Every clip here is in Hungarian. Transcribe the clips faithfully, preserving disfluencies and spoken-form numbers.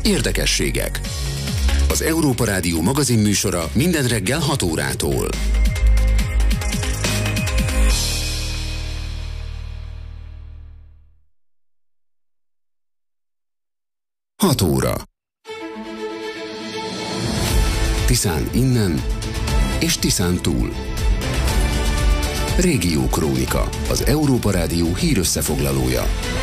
Érdekességek. Az Európa Rádió magazinműsora minden reggel hat órától. hat óra. Tiszán innen és Tiszán túl. Régió Krónika, az Európa Rádió hírösszefoglalója.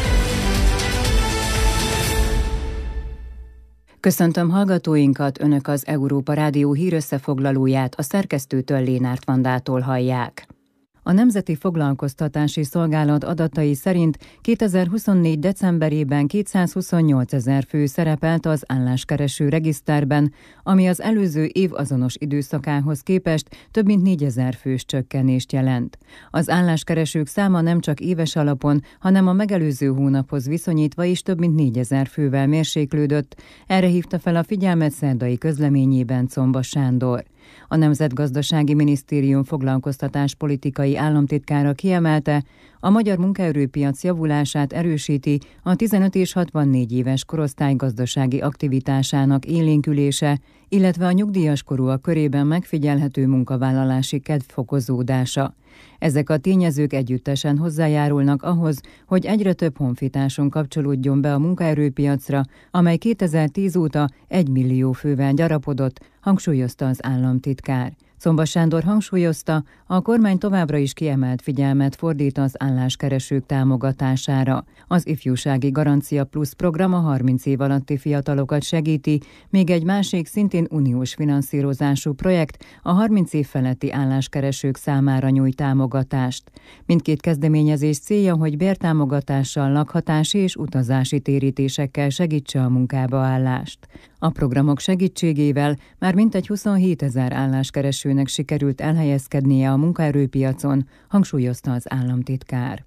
Köszöntöm hallgatóinkat, Önök az Európa Rádió hírösszefoglalóját a szerkesztőtől, Lénárt Vandától hallják. A Nemzeti Foglalkoztatási Szolgálat adatai szerint kétezer-huszonnégy decemberében kétszázhuszonnyolcezer fő szerepelt az álláskereső regiszterben, ami az előző év azonos időszakához képest több mint négyezer fős csökkenést jelent. Az álláskeresők száma nem csak éves alapon, hanem a megelőző hónaphoz viszonyítva is több mint négyezer fővel mérséklődött, erre hívta fel a figyelmet szerdai közleményében Comba Sándor. A Nemzetgazdasági Minisztérium foglalkoztatáspolitikai államtitkára kiemelte, a magyar munkaerőpiac javulását erősíti a tizenöt és hatvannégy éves korosztály gazdasági aktivitásának élénkülése, illetve a nyugdíjas korúak körében megfigyelhető munkavállalási kedv fokozódása. Ezek a tényezők együttesen hozzájárulnak ahhoz, hogy egyre több honfitársunk kapcsolódjon be a munkaerőpiacra, amely kétezer-tíz óta egy millió fővel gyarapodott, hangsúlyozta az államtitkár. Comba Sándor hangsúlyozta, a kormány továbbra is kiemelt figyelmet fordít az álláskeresők támogatására. Az Ifjúsági Garancia Plusz program a harminc év alatti fiatalokat segíti, még egy másik szintén uniós finanszírozású projekt a harminc év feletti álláskeresők számára nyújt támogatást. Mindkét kezdeményezés célja, hogy bértámogatással, lakhatási és utazási térítésekkel segítse a munkába állást. A programok segítségével már mintegy huszonhétezer álláskeresőnek sikerült elhelyezkednie a munkaerőpiacon, hangsúlyozta az államtitkár.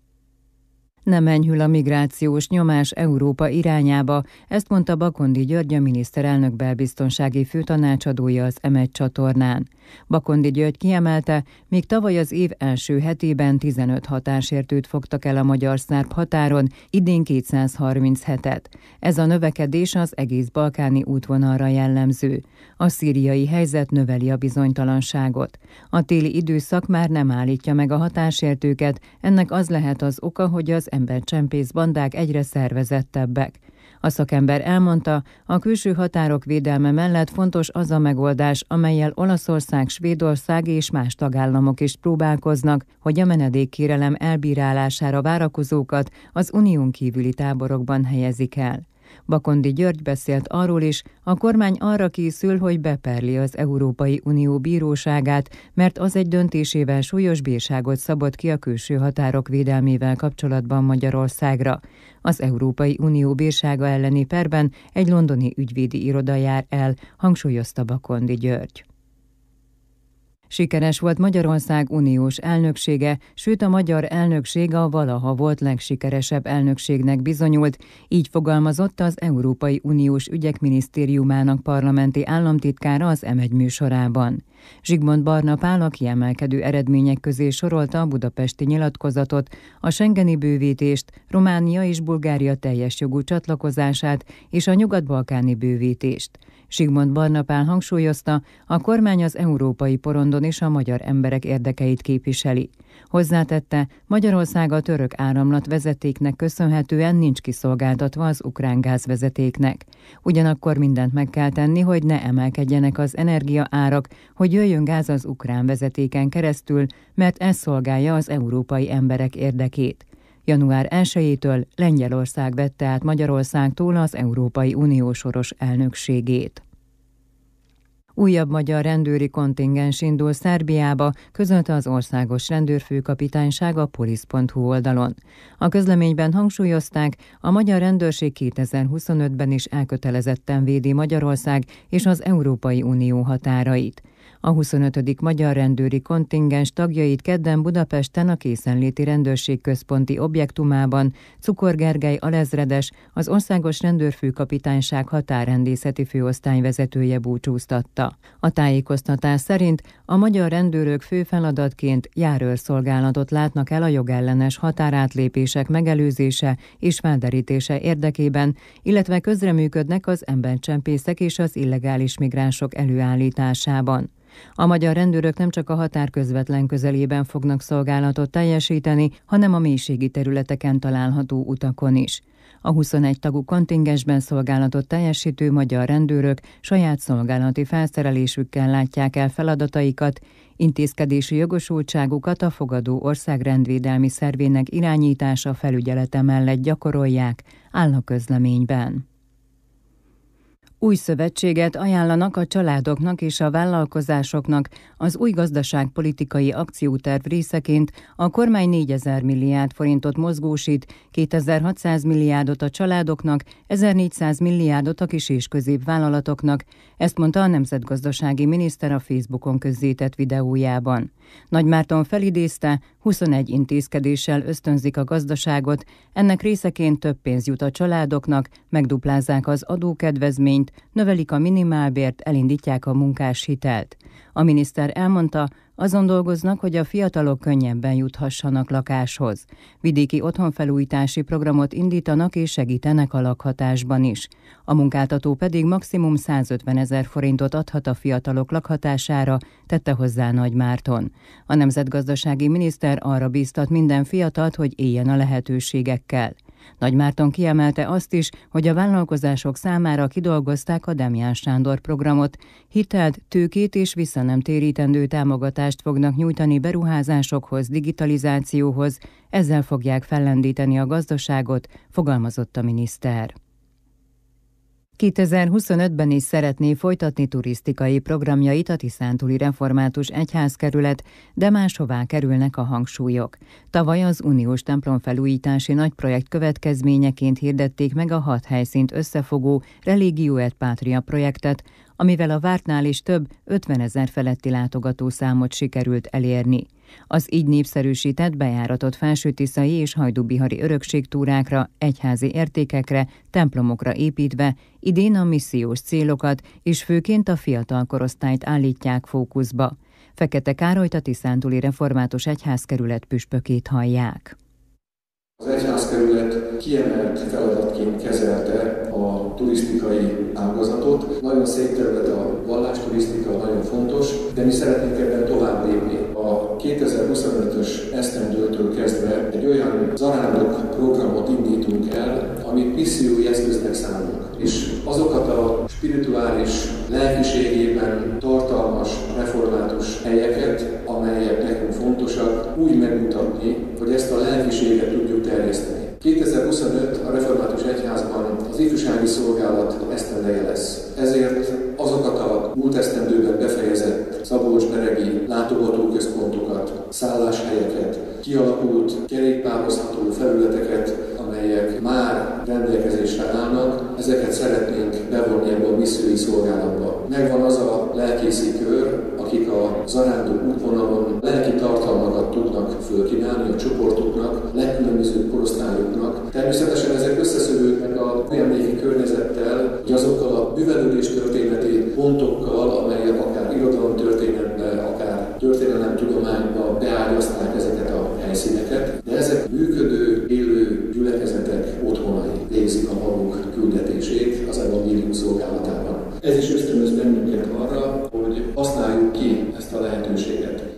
Nem enyhül a migrációs nyomás Európa irányába, ezt mondta Bakondi György, a miniszterelnök belbiztonsági főtanácsadója az em egy csatornán. Bakondi György kiemelte, még tavaly az év első hetében tizenöt határsértőt fogtak el a magyar-szerb határon, idén kétszázharminchetet. Ez a növekedés az egész balkáni útvonalra jellemző. A szíriai helyzet növeli a bizonytalanságot. A téli időszak már nem állítja meg a határsértőket, ennek az lehet az oka, hogy az embercsempész bandák egyre szervezettebbek. A szakember elmondta, a külső határok védelme mellett fontos az a megoldás, amellyel Olaszország, Svédország és más tagállamok is próbálkoznak, hogy a menedékkérelem elbírálására várakozókat az unión kívüli táborokban helyezik el. Bakondi György beszélt arról is, a kormány arra készül, hogy beperli az Európai Unió bíróságát, mert az egy döntésével súlyos bírságot szabott ki a külső határok védelmével kapcsolatban Magyarországra. Az Európai Unió bírsága elleni perben egy londoni ügyvédi iroda jár el, hangsúlyozta Bakondi György. Sikeres volt Magyarország uniós elnöksége, sőt a magyar elnökség a valaha volt legsikeresebb elnökségnek bizonyult, így fogalmazott az Európai Uniós Ügyek Minisztériumának parlamenti államtitkára az em egy műsorában. Zsigmond Barna Pál a kiemelkedő eredmények közé sorolta a budapesti nyilatkozatot, a schengeni bővítést, Románia és Bulgária teljes jogú csatlakozását és a nyugat-balkáni bővítést. Zsigmond Barna Pál hangsúlyozta, a kormány az európai porondon és a magyar emberek érdekeit képviseli. Hozzátette, Magyarország a török áramlat vezetéknek köszönhetően nincs kiszolgáltatva az ukrán gázvezetéknek. Ugyanakkor mindent meg kell tenni, hogy ne emelkedjenek az energiaárak, hogy jöjjön gáz az ukrán vezetéken keresztül, mert ez szolgálja az európai emberek érdekét. január elsejétől Lengyelország vette át Magyarországtól az Európai Unió soros elnökségét. Újabb magyar rendőri kontingens indul Szerbiába, közölte az országos rendőrfőkapitányság a polisz pont hu oldalon. A közleményben hangsúlyozták, a magyar rendőrség kétezer-huszonötben is elkötelezetten védi Magyarország és az Európai Unió határait. A huszonötödik magyar rendőri kontingens tagjait kedden Budapesten a Készenléti Rendőrség központi objektumában Cukor Gergely alezredes, az Országos Rendőrfőkapitányság határrendészeti főosztály vezetője búcsúztatta. A tájékoztatás szerint a magyar rendőrök fő feladatként járőrszolgálatot látnak el a jogellenes határátlépések megelőzése és felderítése érdekében, illetve közreműködnek az embercsempészek és az illegális migránsok előállításában. A magyar rendőrök nem csak a határ közvetlen közelében fognak szolgálatot teljesíteni, hanem a mélységi területeken található utakon is. A huszonegy tagú kontingensben szolgálatot teljesítő magyar rendőrök saját szolgálati felszerelésükkel látják el feladataikat, intézkedési jogosultságukat a fogadó ország rendvédelmi szervének irányítása felügyelete mellett gyakorolják, áll a közleményben. Új szövetséget ajánlanak a családoknak és a vállalkozásoknak. Az új gazdaságpolitikai akcióterv részeként a kormány négyezer milliárd forintot mozgósít, kétezer-hatszáz milliárdot a családoknak, ezernégyszáz milliárdot a kis- és középvállalatoknak. Ezt mondta a nemzetgazdasági miniszter a Facebookon közzétett videójában. Nagy Márton felidézte, huszonegy intézkedéssel ösztönzik a gazdaságot, ennek részeként több pénz jut a családoknak, megduplázzák az adókedvezményt, növelik a minimálbért, elindítják a munkáshitelt. A miniszter elmondta, azon dolgoznak, hogy a fiatalok könnyebben juthassanak lakáshoz. Vidéki otthonfelújítási programot indítanak és segítenek a lakhatásban is. A munkáltató pedig maximum százötvenezer forintot adhat a fiatalok lakhatására, tette hozzá Nagy Márton. A nemzetgazdasági miniszter arra bíztat minden fiatalt, hogy éljen a lehetőségekkel. Nagy Márton kiemelte azt is, hogy a vállalkozások számára kidolgozták a Demján Sándor programot, hitelt, tőkét és visszanemtérítendő támogatást fognak nyújtani beruházásokhoz, digitalizációhoz, ezzel fogják fellendíteni a gazdaságot, fogalmazott a miniszter. kétezer-huszonötben is szeretné folytatni turisztikai programjait a Tiszántúli Református Egyházkerület, de máshová kerülnek a hangsúlyok. Tavaly az uniós templomfelújítási nagyprojekt következményeként hirdették meg a hat helyszínt összefogó Religio et Patria projektet, amivel a vártnál is több ötvenezer feletti látogatószámot sikerült elérni. Az így népszerűsített bejáratott felsőtiszai és hajdúbihari örökségtúrákra, egyházi értékekre, templomokra építve idén a missziós célokat és főként a fiatal korosztályt állítják fókuszba. Fekete Károlyt, a Tiszántúli Református Egyházkerület püspökét hallják. Az egyházkerület kiemelt feladatként kezelte a turisztikai ágazatot. Nagyon szép terület a vallásturisztika, nagyon fontos, de mi szeretnénk ebben tovább lépni. A kétezer-huszonötös esztendőtől kezdve egy olyan zarándok programot indítunk el, amit missziói eszköznek számunk. És azokat a spirituális lelkiségében tartalmas református helyeket, amelyek nekünk fontosak, úgy megmutatni, hogy ezt a lelkiséget tudjuk terjeszteni. kétezer-huszonöt a Református Egyházban az ifjúsági szolgálat esztendeje lesz. Ezért azokat a múlt esztendőben befejezett szabolcs-beregi látogatóközpontokat, szálláshelyeket, kialakult kerékpározható felületeket, amelyek már rendelkezésre állnak, ezeket szeretnénk bevonni ebbe a missziói szolgálatba. Megvan az a lelkészi kör, akik a zarándok útvonalon lelki tartalmakat tudnak fölkínálni a csoportoknak, legkülönbözőbb korosztályoknak. Természetesen ezek összeszövődnek a emléki környezettel, hogy azokkal a művelődés történeti pontokkal, amelyek akár irodalomtörténetbe, akár történelemtudományba beágyazták ezeket a helyszíneket, de ezek működő, élő gyülekezetek otthonai végzik a maguk küldetését az evangélium szolgálatában. Ez is ösztönöz bennünket arra, hogy használjuk ki ezt a lehetőséget.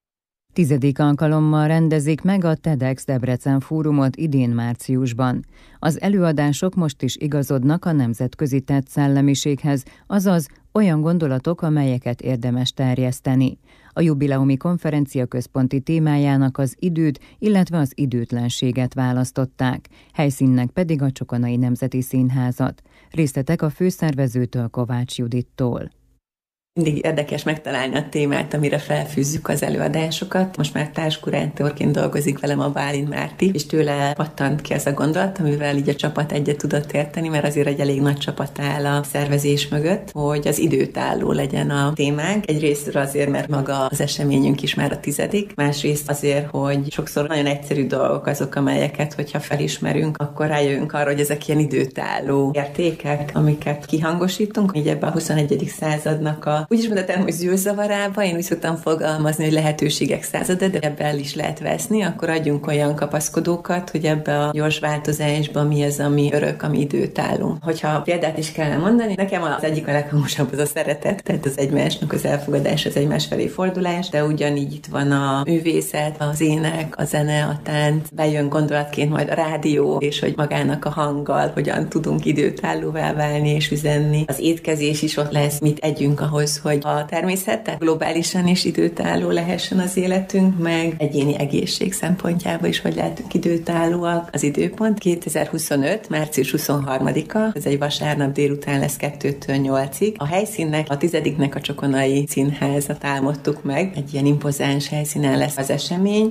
Tizedik alkalommal rendezik meg a TEDx Debrecen fórumot idén márciusban. Az előadások most is igazodnak a nemzetközi tett szellemiséghez, azaz olyan gondolatok, amelyeket érdemes terjeszteni. A jubileumi konferencia központi témájának az időt, illetve az időtlenséget választották, helyszínnek pedig a Csokonai Nemzeti Színházat. Részletek a főszervezőtől, Kovács Judittól. Mindig érdekes megtalálni a témát, amire felfűzzük az előadásokat. Most már társkurátorként dolgozik velem a Bálint Márti, és tőle pattant ki az a gondolat, amivel így a csapat egyet tudott érteni, mert azért egy elég nagy csapat áll a szervezés mögött, hogy az időtálló legyen a témánk. Egyrészt azért, mert maga az eseményünk is már a tizedik, másrészt azért, hogy sokszor nagyon egyszerű dolgok azok, amelyeket, hogyha felismerünk, akkor rájövünk arra, hogy ezek ilyen időtálló értékek, amiket kihangosítunk. Így ebben a huszonegyedik századnak a úgy is mondhatom, hogy zűrzavarába, én úgy szoktam fogalmazni, hogy lehetőségek százada, de ebben el is lehet veszni, akkor adjunk olyan kapaszkodókat, hogy ebbe a gyors változásban mi az, ami örök, ami időtálló. Hogyha példát is kellene mondani, nekem az egyik a leghangosabb az a szeretet, tehát az egymásnak az elfogadás, az egymás felé fordulás, de ugyanígy itt van a művészet, az ének, a zene, a tánc, bejön gondolatként majd a rádió, és hogy magának a hanggal hogyan tudunk időtállóvá válni és üzenni. Az étkezés is ott lesz, mit együnk ahhoz, hogy a természettel globálisan is időtálló lehessen az életünk, meg egyéni egészség szempontjából is, hogy lehetünk időtállóak. Az időpont kétezer-huszonöt. március huszonharmadika, ez egy vasárnap délután lesz kettőtől nyolcig. A helyszínnek, a tizediknek a Csokonai Színházat álmodtuk meg, egy ilyen impozáns helyszínen lesz az esemény.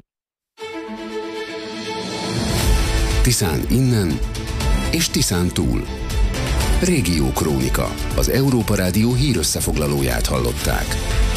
Tiszán innen és Tiszán túl. Régió Krónika, az Európa Rádió hírösszefoglalóját hallották.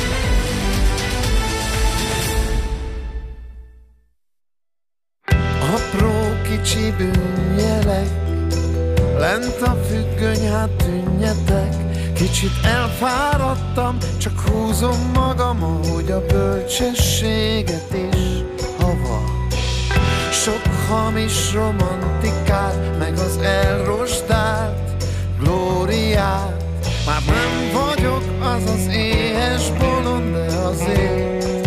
Apró kicsi bűnjelek, lent a függöny, hát tűnjetek. Kicsit elfáradtam, csak húzom magam, ahogy a bölcsességet is, hava. Sok hamis romantikát, meg az elrosdált glóriát. Már nem vagyok az az éhes bolond, de azért,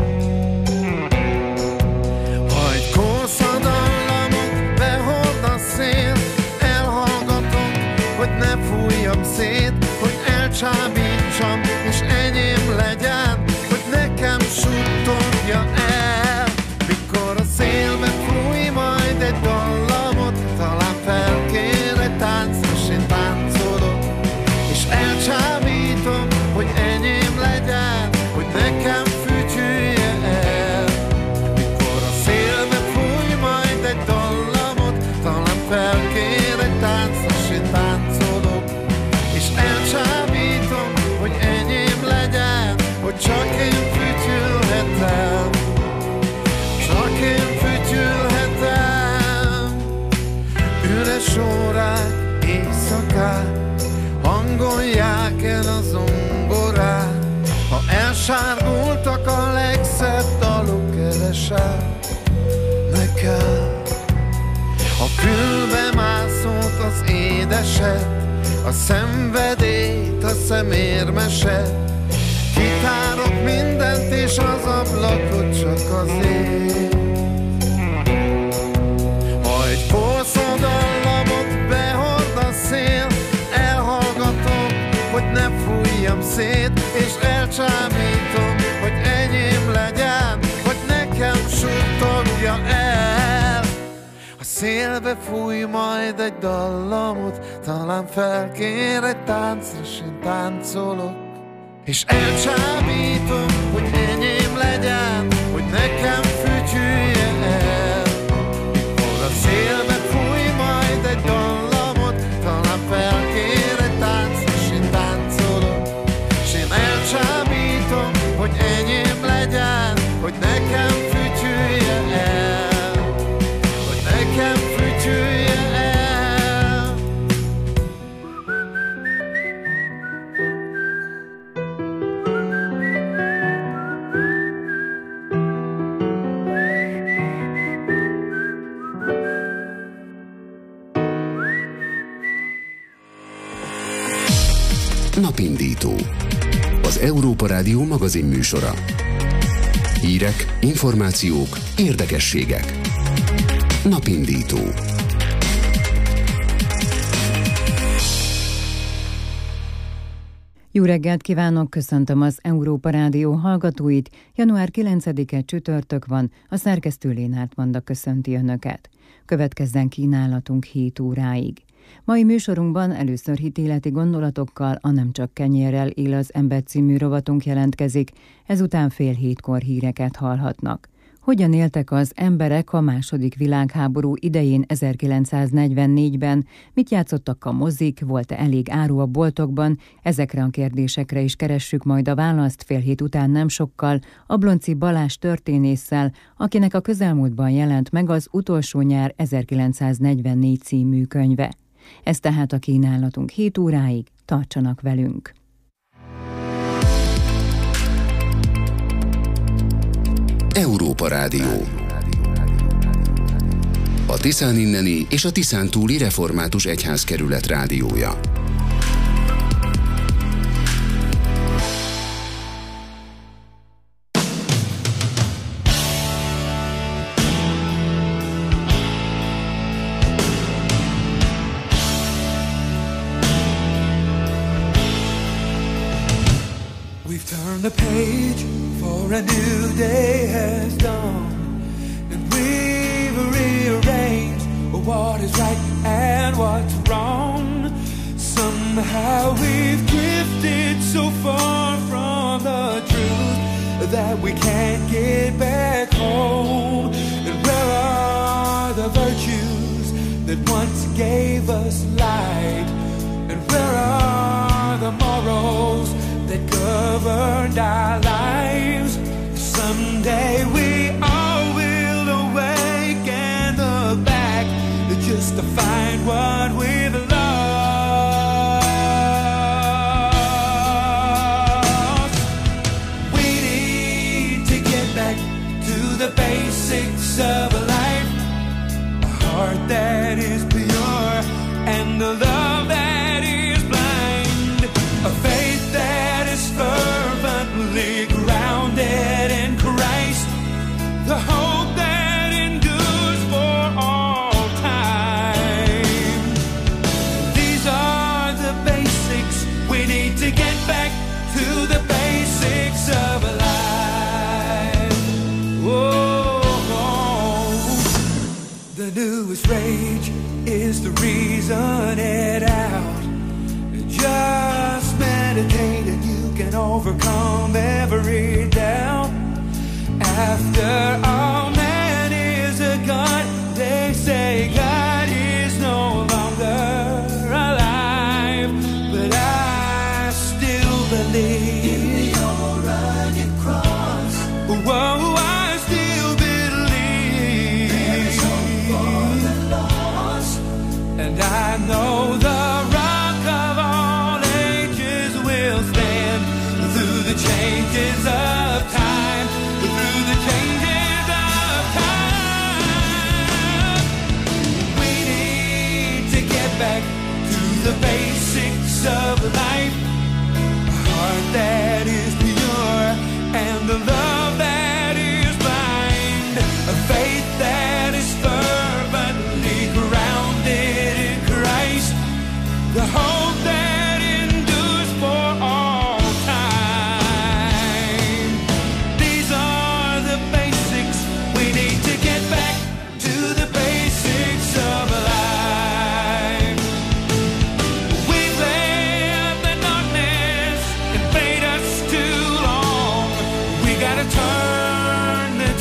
ha egy korszadallamot behord a szél, elhallgatom, hogy ne fújjam szét, hogy elcsábítsam és enyém legyen, hogy nekem suttogja el. Mikor a szélbe fúj majd egy dallamot, talán felkér egy táncra, s én táncolok, és elcsábítom, hogy enyém legyen, hogy nekem fütyülje el. Mikor a szélbe fúj majd egy dallamot, talán felkér egy táncra, s én táncolok, és elcsábítom, hogy enyém legyen, hogy csak én fütyülhetem, csak én fütyülhetem. Üres órák, éjszakák hangolják el a zongorát. Ha elsárgultak a legszebb dalok, keresem nekem a fülbe mászott az édeset, a szenvedélyt, a szemérmeset. Kitárok mindent és az ablakot csak azért, ha egy korszadallamot behord a szél, elhallgatom, hogy ne fújjam szét, és elcsábítom, hogy enyém legyen, hogy nekem suttogja el. A szélbe fúj majd egy dallamot, talán felkér egy táncra, s én táncolok, és elcsábítom, hogy enyém legyen, hogy nekem fütyülje el. Mikor a szélbe fúj majd egy dallamot, talán felkér egy táncra, s én táncolok, s én elcsábítom, hogy enyém legyen, hogy nekem fütyülje el, hogy nekem fütyülje el. Napindító. Az Európa Rádió magazin műsora. Hírek, információk, érdekességek. Napindító. Jó reggelt kívánok, köszöntöm az Európa Rádió hallgatóit. január kilencedike csütörtök van, a szerkesztő Lénárt Vanda köszönti Önöket. Következzen kínálatunk hét óráig. Mai műsorunkban először hitéleti gondolatokkal, a Nem csak kenyérrel él az ember című rovatunk jelentkezik, ezután fél hétkor híreket hallhatnak. Hogyan éltek az emberek a második világháború idején ezerkilencszáznegyvennégyben, mit játszottak a mozik, volt-e elég áru a boltokban, ezekre a kérdésekre is keressük majd a választ fél hét után nem sokkal Ablonczy Balázs történésszel, akinek a közelmúltban jelent meg az Utolsó nyár ezerkilencszáznegyvennégy című könyve. Ez tehát a kínálatunk hét óráig, tartsanak velünk! Európa Rádió. A Tiszán inneni és a Tiszán túli református egyházkerület rádiója. We've turned the page, for a new day has dawned, and we've rearranged what is right and what's wrong. Somehow we've drifted so far from the truth that we can't get back home. And where are the virtues that once gave us light? And where are the morals that governed our lives? Someday we all will awake and look back just to find what we've lost. We need to get back to the basics of life, a heart that is pure and a love that is blind, a faith that is fervently grounded in Christ, the hope that endures for all time. These are the basics. We need to get back to the basics of life. Oh, the newest rage is the reason it out. Just meditate and you can overcome every doubt. After all, man is a God. They say God is no longer alive, but I still believe in the old rugged cross. Whoa, I still believe there is hope for the lost, and I know the Rock of all ages will stand through the changes of time, through the changes of time. We need to get back to the basics of life, a heart that is pure and a love that is blind, a faith that is fervently grounded in Christ, the hope that endures for all time. These are the basics. We need to get back to the basics of life. We've let the darkness invade us too long. We gotta turn the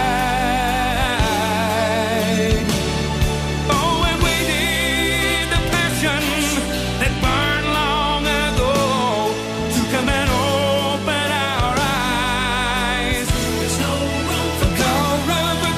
tide. Oh, and we need the passion that burned long ago to come and open our eyes. There's no room for no room for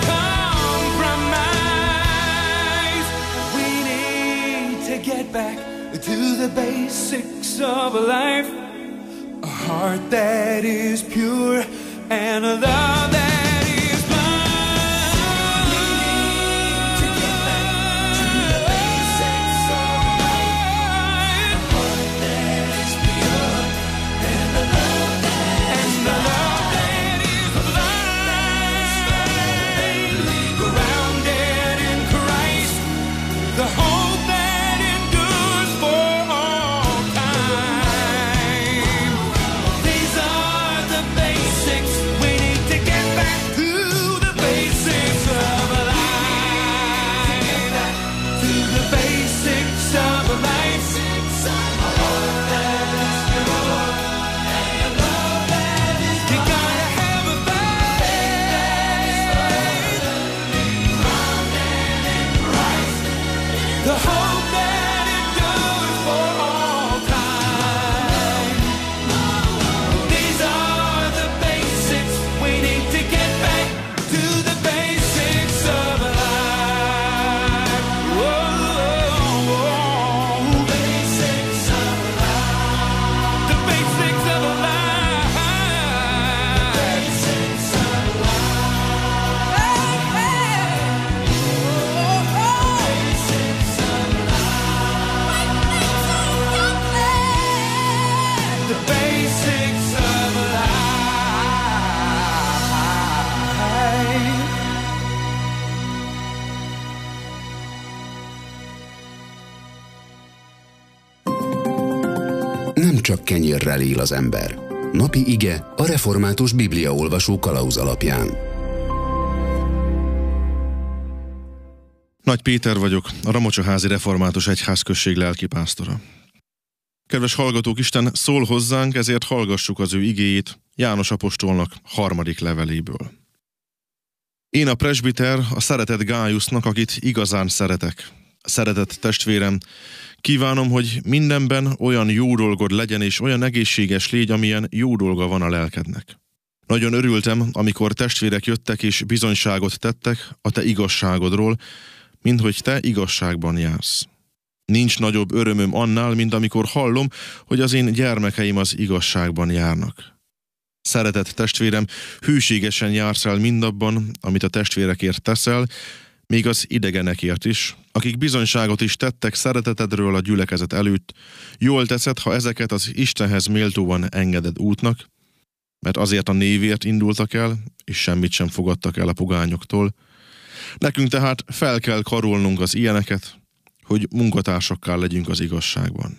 compromise. We need to get back to the basics of life, a heart that is pure and a love that is blind. We need to get back to the basics of life, a heart that is pure and a love that is blind, grounded in Christ, the hope that endures for all time. These are the basics. We need to get back the basics of life. Nem csak kenyérrel él az ember. Napi ige a református bibliaolvasó kalauz alapján. Nagy Péter vagyok, a Ramocsaházi Református Egyházközség lelkipásztora. Kedves hallgatók, Isten szól hozzánk, ezért hallgassuk az ő igéjét János apostolnak harmadik leveléből. Én a presbiter, a szeretett Gájusznak, akit igazán szeretek. Szeretett testvérem, kívánom, hogy mindenben olyan jó dolgod legyen, és olyan egészséges légy, amilyen jó dolga van a lelkednek. Nagyon örültem, amikor testvérek jöttek és bizonyságot tettek a te igazságodról, minthogy te igazságban jársz. Nincs nagyobb örömöm annál, mint amikor hallom, hogy az én gyermekeim az igazságban járnak. Szeretett testvérem, hűségesen jársz el mindabban, amit a testvérekért teszel, még az idegenekért is, akik bizonyságot is tettek szeretetedről a gyülekezet előtt. Jól teszed, ha ezeket az Istenhez méltóan engeded útnak, mert azért a névért indultak el, és semmit sem fogadtak el a pogányoktól. Nekünk tehát fel kell karolnunk az ilyeneket, hogy munkatársakká legyünk az igazságban.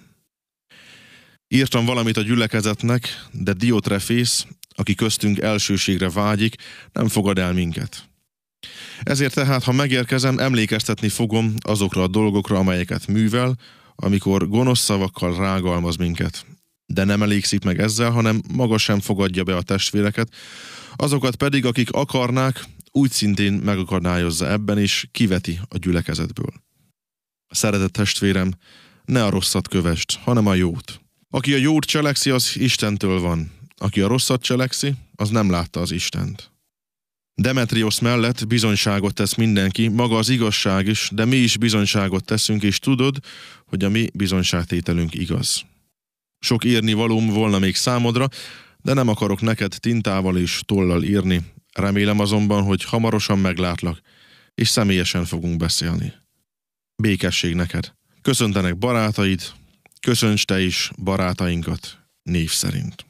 Írtam valamit a gyülekezetnek, de Diotrefész, aki köztünk elsőségre vágyik, nem fogad el minket. Ezért tehát, ha megérkezem, emlékeztetni fogom azokra a dolgokra, amelyeket művel, amikor gonosz szavakkal rágalmaz minket. De nem elégszik meg ezzel, hanem maga sem fogadja be a testvéreket, azokat pedig, akik akarnák, úgy szintén megakadályozza ebben, és kiveti a gyülekezetből. Szeretett testvérem, ne a rosszat kövesd, hanem a jót. Aki a jót cselekszi, az Istentől van. Aki a rosszat cselekszi, az nem látta az Istent. Demetriosz mellett bizonyságot tesz mindenki, maga az igazság is, de mi is bizonyságot teszünk, és tudod, hogy a mi bizonyságtételünk igaz. Sok írni valóm volna még számodra, de nem akarok neked tintával és tollal írni. Remélem azonban, hogy hamarosan meglátlak, és személyesen fogunk beszélni. Békesség neked. Köszöntenek barátaid, köszönts te is barátainkat név szerint.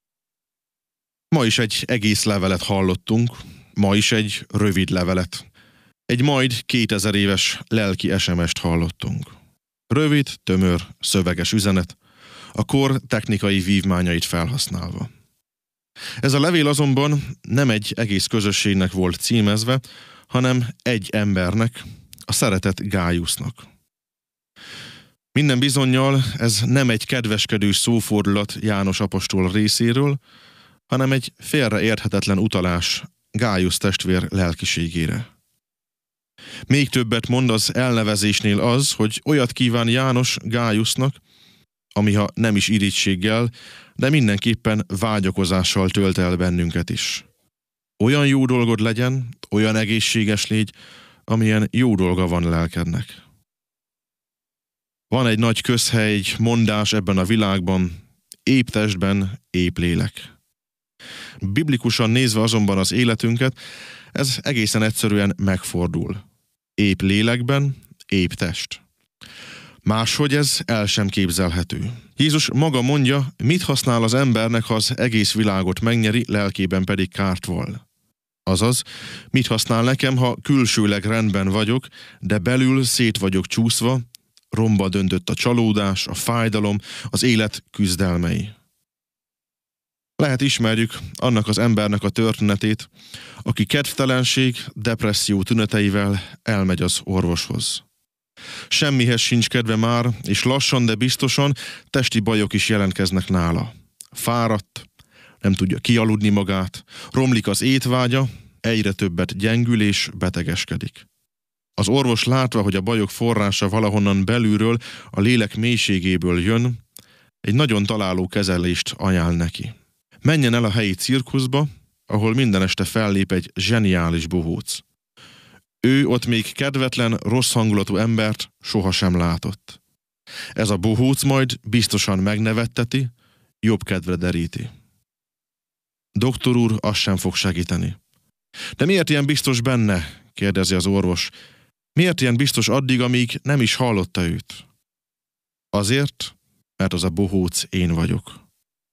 Ma is egy egész levelet hallottunk, ma is egy rövid levelet. Egy majd kétezer éves lelki es em est hallottunk. Rövid, tömör, szöveges üzenet, a kor technikai vívmányait felhasználva. Ez a levél azonban nem egy egész közösségnek volt címezve, hanem egy embernek, a szeretett Gájusznak. Minden bizonnyal ez nem egy kedveskedő szófordulat János apostol részéről, hanem egy félreérthetetlen utalás Gájusz testvér lelkiségére. Még többet mond az elnevezésnél az, hogy olyat kíván János Gájusznak, ami ha nem is irítséggel, de mindenképpen vágyakozással tölt el bennünket is. Olyan jó dolgod legyen, olyan egészséges légy, amilyen jó dolga van lelkednek. Van egy nagy közhely, egy mondás ebben a világban, épp testben, épp lélek. Biblikusan nézve azonban az életünket, ez egészen egyszerűen megfordul. Épp lélekben, épp test. Máshogy ez el sem képzelhető. Jézus maga mondja, mit használ az embernek, ha az egész világot megnyeri, lelkében pedig kárt val. Azaz, mit használ nekem, ha külsőleg rendben vagyok, de belül szét vagyok csúszva, romba döntött a csalódás, a fájdalom, az élet küzdelmei. Lehet ismerjük annak az embernek a történetét, aki kedvtelenség, depresszió tüneteivel elmegy az orvoshoz. Semmihez sincs kedve már, és lassan, de biztosan testi bajok is jelentkeznek nála. Fáradt, nem tudja kialudni magát, romlik az étvágya, egyre többet gyengül és betegeskedik. Az orvos látva, hogy a bajok forrása valahonnan belülről, a lélek mélységéből jön, egy nagyon találó kezelést ajánl neki. Menjen el a helyi cirkuszba, ahol minden este fellép egy zseniális bohóc. Ő ott még kedvetlen, rossz hangulatú embert sohasem látott. Ez a bohóc majd biztosan megnevetteti, jobb kedvre deríti. Doktor úr, az sem fog segíteni. De miért ilyen biztos benne? Kérdezi az orvos. Miért ilyen biztos addig, amíg nem is hallotta őt? Azért, mert az a bohóc én vagyok.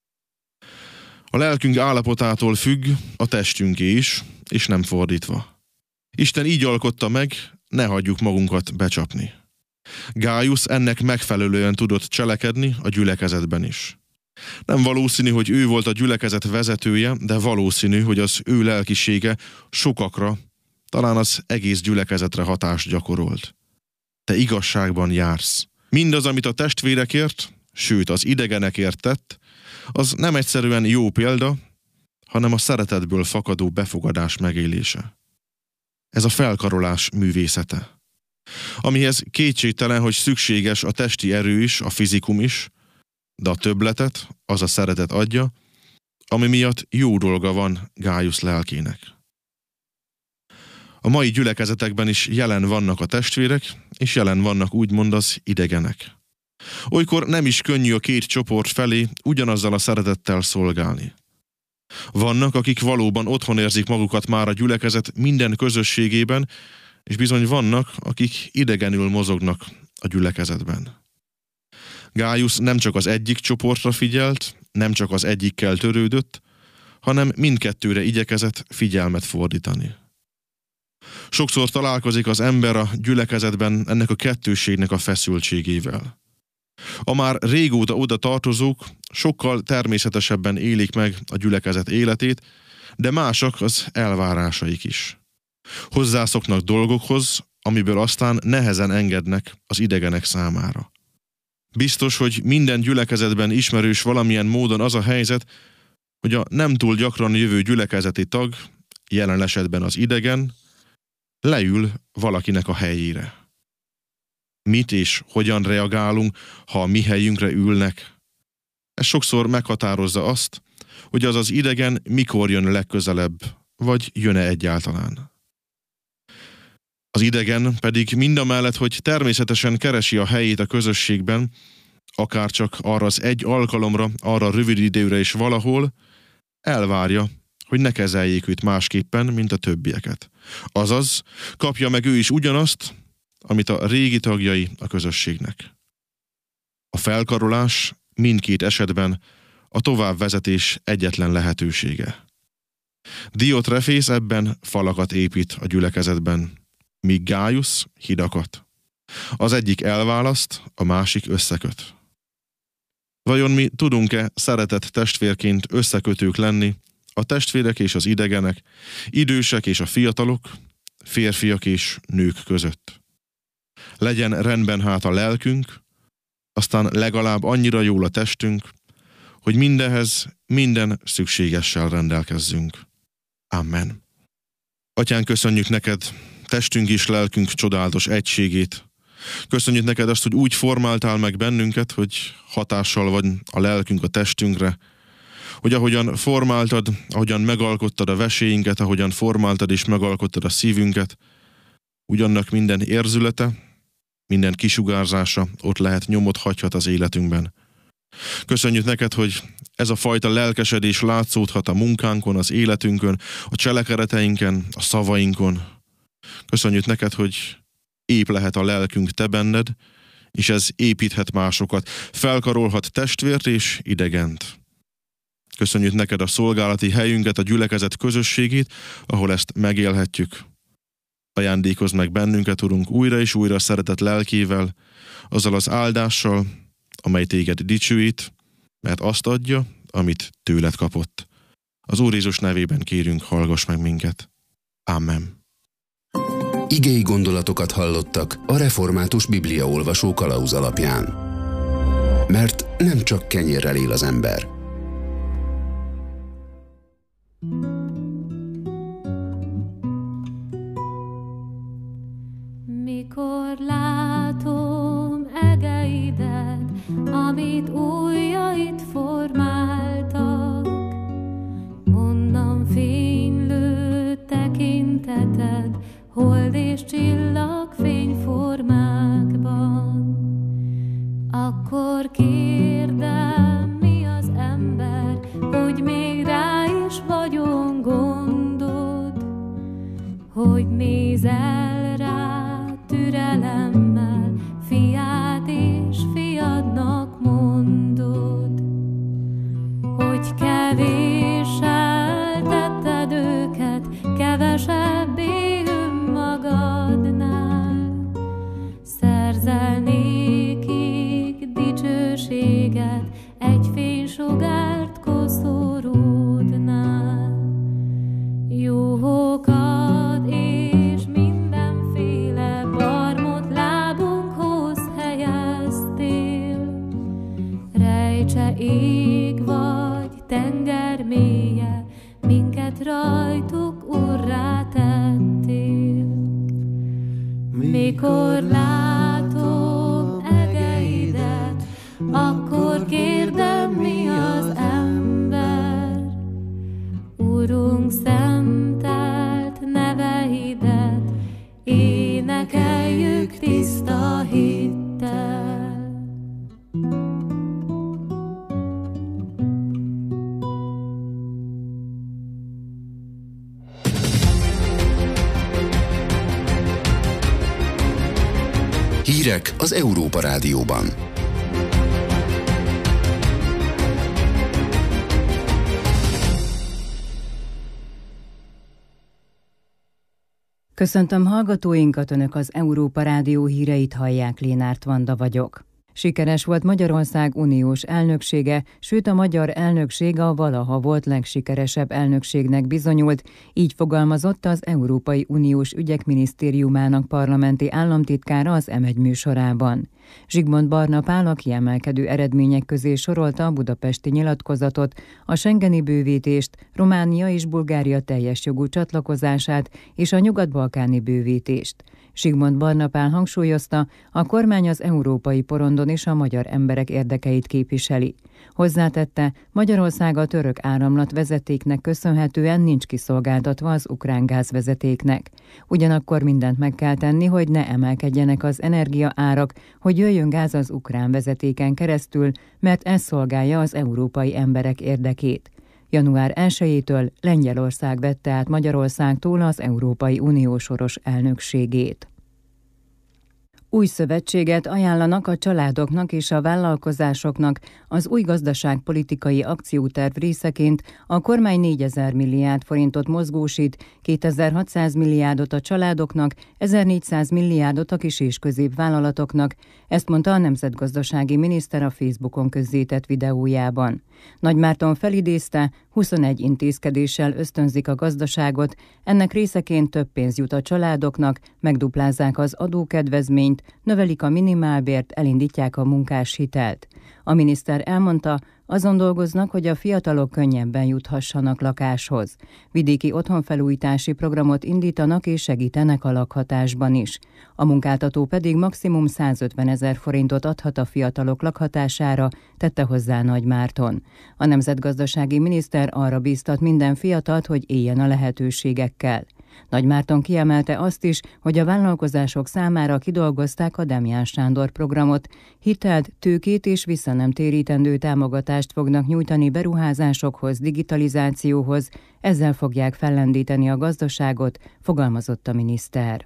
A lelkünk állapotától függ a testünké is, és nem fordítva. Isten így alkotta meg, ne hagyjuk magunkat becsapni. Gájusz ennek megfelelően tudott cselekedni a gyülekezetben is. Nem valószínű, hogy ő volt a gyülekezet vezetője, de valószínű, hogy az ő lelkisége sokakra, talán az egész gyülekezetre hatást gyakorolt. Te igazságban jársz. Mindaz, amit a testvérekért, sőt az idegenekért tett, az nem egyszerűen jó példa, hanem a szeretetből fakadó befogadás megélése. Ez a felkarolás művészete. Amihez kétségtelen, hogy szükséges a testi erő is, a fizikum is, de a többletet az a szeretet adja, ami miatt jó dolga van Gájusz lelkének. A mai gyülekezetekben is jelen vannak a testvérek, és jelen vannak úgymond az idegenek. Olykor nem is könnyű a két csoport felé ugyanazzal a szeretettel szolgálni. Vannak, akik valóban otthon érzik magukat már a gyülekezet minden közösségében, és bizony vannak, akik idegenül mozognak a gyülekezetben. Gájusz nem csak az egyik csoportra figyelt, nem csak az egyikkel törődött, hanem mindkettőre igyekezett figyelmet fordítani. Sokszor találkozik az ember a gyülekezetben ennek a kettősségnek a feszültségével. A már régóta oda tartozók sokkal természetesebben élik meg a gyülekezet életét, de mások az elvárásaik is. Hozzászoknak dolgokhoz, amiből aztán nehezen engednek az idegenek számára. Biztos, hogy minden gyülekezetben ismerős valamilyen módon az a helyzet, hogy a nem túl gyakran jövő gyülekezeti tag, jelen esetben az idegen, leül valakinek a helyére. Mit és hogyan reagálunk, ha a mi helyünkre ülnek? Ez sokszor meghatározza azt, hogy az az idegen mikor jön legközelebb, vagy jön-e egyáltalán. Az idegen pedig mindamellett, hogy természetesen keresi a helyét a közösségben, akár csak arra az egy alkalomra, arra rövid időre is valahol, elvárja, hogy ne kezeljék őt másképpen, mint a többieket. Azaz, kapja meg ő is ugyanazt, amit a régi tagjai a közösségnek. A felkarolás mindkét esetben a továbbvezetés egyetlen lehetősége. Diotrefész ebben falakat épít a gyülekezetben, míg Gájusz hidakat. Az egyik elválaszt, a másik összeköt. Vajon mi tudunk-e szeretett testvérként összekötők lenni a testvérek és az idegenek, idősek és a fiatalok, férfiak és nők között? Legyen rendben hát a lelkünk, aztán legalább annyira jól a testünk, hogy mindenhez minden szükségessel rendelkezzünk. Amen. Atyán, köszönjük neked testünk és lelkünk csodálatos egységét. Köszönjük neked azt, hogy úgy formáltál meg bennünket, hogy hatással vagy a lelkünk a testünkre, hogy ahogyan formáltad, ahogyan megalkottad a veséinket, ahogyan formáltad és megalkottad a szívünket, ugyannak minden érzülete, minden kisugárzása ott lehet, nyomot hagyhat az életünkben. Köszönjük neked, hogy ez a fajta lelkesedés látszódhat a munkánkon, az életünkön, a cselekedeteinken, a szavainkon. Köszönjük neked, hogy épp lehet a lelkünk te benned, és ez építhet másokat, felkarolhat testvért és idegent. Köszönjük neked a szolgálati helyünket, a gyülekezet közösségét, ahol ezt megélhetjük. Ajándékozz meg bennünket, Urunk, újra és újra szeretett lelkével, azzal az áldással, amely téged dicsőít, mert azt adja, amit tőled kapott. Az Úr Jézus nevében kérünk, hallgass meg minket. Amen. Igei gondolatokat hallottak a Református Bibliaolvasó kalauz alapján. Mert nem csak kenyérrel él az ember. Mikor látom egeidet, amit ujjaid formáltak, onnan fénylő tekinteted, hold és csillag fényformákban, akkor kérdem, mi az ember, hogy még rá is vagyon gondod, hogy nézel rá türelemmel, fiát és fiadnak mondod, hogy kevés ég vagy tenger mélye, minket rajtuk urrá tettél. Mikor látom egeidet, akkor kérdem, mi az ember. Urunk, szentelt neveidet, énekeljük tiszta hittel. Hírek az Európa Rádióban. Köszöntöm hallgatóinkat, Önök az Európa Rádió híreit hallják, Lénárt Vanda vagyok. Sikeres volt Magyarország uniós elnöksége, sőt a magyar elnökség a valaha volt legsikeresebb elnökségnek bizonyult, így fogalmazott az Európai Uniós Ügyek Minisztériumának parlamenti államtitkára az em egy műsorában. Zsigmond Barna Pál a kiemelkedő eredmények közé sorolta a budapesti nyilatkozatot, a schengeni bővítést, Románia és Bulgária teljes jogú csatlakozását és a nyugat-balkáni bővítést. Zsigmond Barna Pál hangsúlyozta, a kormány az európai porondon és a magyar emberek érdekeit képviseli. Hozzátette, Magyarország a török áramlat vezetéknek köszönhetően nincs kiszolgáltatva az ukrán gázvezetéknek. Ugyanakkor mindent meg kell tenni, hogy ne emelkedjenek az energiaárak, hogy jöjjön gáz az ukrán vezetéken keresztül, mert ez szolgálja az európai emberek érdekét. január elsejétől Lengyelország vette át Magyarországtól az Európai Unió soros elnökségét. Új szövetséget ajánlanak a családoknak és a vállalkozásoknak. Az új gazdaságpolitikai akcióterv részeként a kormány négyezer milliárd forintot mozgósít, kétezer-hatszáz milliárdot a családoknak, ezernégyszáz milliárdot a kis- és középvállalatoknak. Ezt mondta a nemzetgazdasági miniszter a Facebookon közzétett videójában. Nagy Márton felidézte, huszonegy intézkedéssel ösztönzik a gazdaságot, ennek részeként több pénz jut a családoknak, megduplázzák az adókedvezményt, növelik a minimálbért, elindítják a munkáshitelt. A miniszter elmondta, azon dolgoznak, hogy a fiatalok könnyebben juthassanak lakáshoz. Vidéki otthonfelújítási programot indítanak és segítenek a lakhatásban is. A munkáltató pedig maximum százötvenezer forintot adhat a fiatalok lakhatására, tette hozzá Nagy Márton. A nemzetgazdasági miniszter arra bíztat minden fiatalt, hogy éljen a lehetőségekkel. Nagy Márton kiemelte azt is, hogy a vállalkozások számára kidolgozták a Demján Sándor programot, hitelt, tőkét és visszanemtérítendő támogatást fognak nyújtani beruházásokhoz, digitalizációhoz, ezzel fogják fellendíteni a gazdaságot, fogalmazott a miniszter.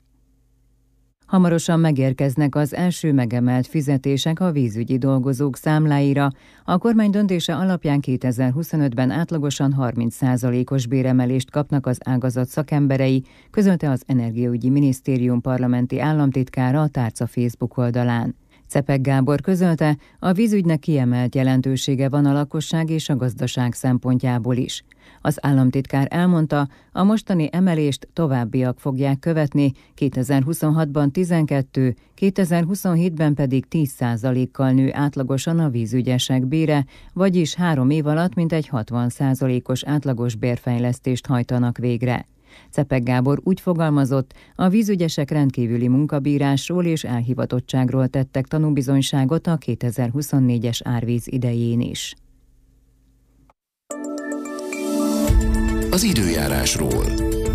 Hamarosan megérkeznek az első megemelt fizetések a vízügyi dolgozók számláira. A kormány döntése alapján kétezer-huszonötben átlagosan harminc százalékos béremelést kapnak az ágazat szakemberei, közölte az Energiaügyi Minisztérium parlamenti államtitkára a tárca Facebook oldalán. Czepek Gábor közölte, a vízügynek kiemelt jelentősége van a lakosság és a gazdaság szempontjából is. Az államtitkár elmondta, a mostani emelést továbbiak fogják követni, kétezer-huszonhatban tizenkettő, kétezer-huszonhétben pedig tíz százalékkal nő átlagosan a vízügyesek bére, vagyis három év alatt mintegy hatvan százalékos átlagos bérfejlesztést hajtanak végre. Czepek Gábor úgy fogalmazott, a vízügyesek rendkívüli munkabírásról és elhivatottságról tettek tanúbizonyságot a kétezer-huszonnégyes árvíz idején is. Az időjárásról.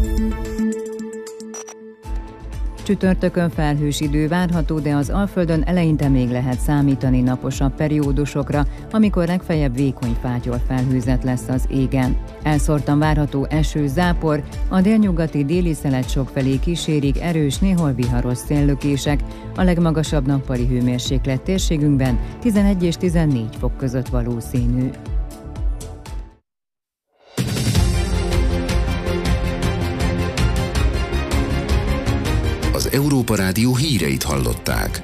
Csütörtökön felhős idő várható, de az Alföldön eleinte még lehet számítani naposabb periódusokra, amikor legfeljebb vékony fátyol felhőzet lesz az égen. Elszórtan várható eső, zápor, a délnyugati déli szelet sokfelé kísérik erős, néhol viharos széllökések, a legmagasabb nappali hőmérséklet térségünkben tizenegy és tizennégy fok között valószínű. Az Európa Rádió híreit hallották.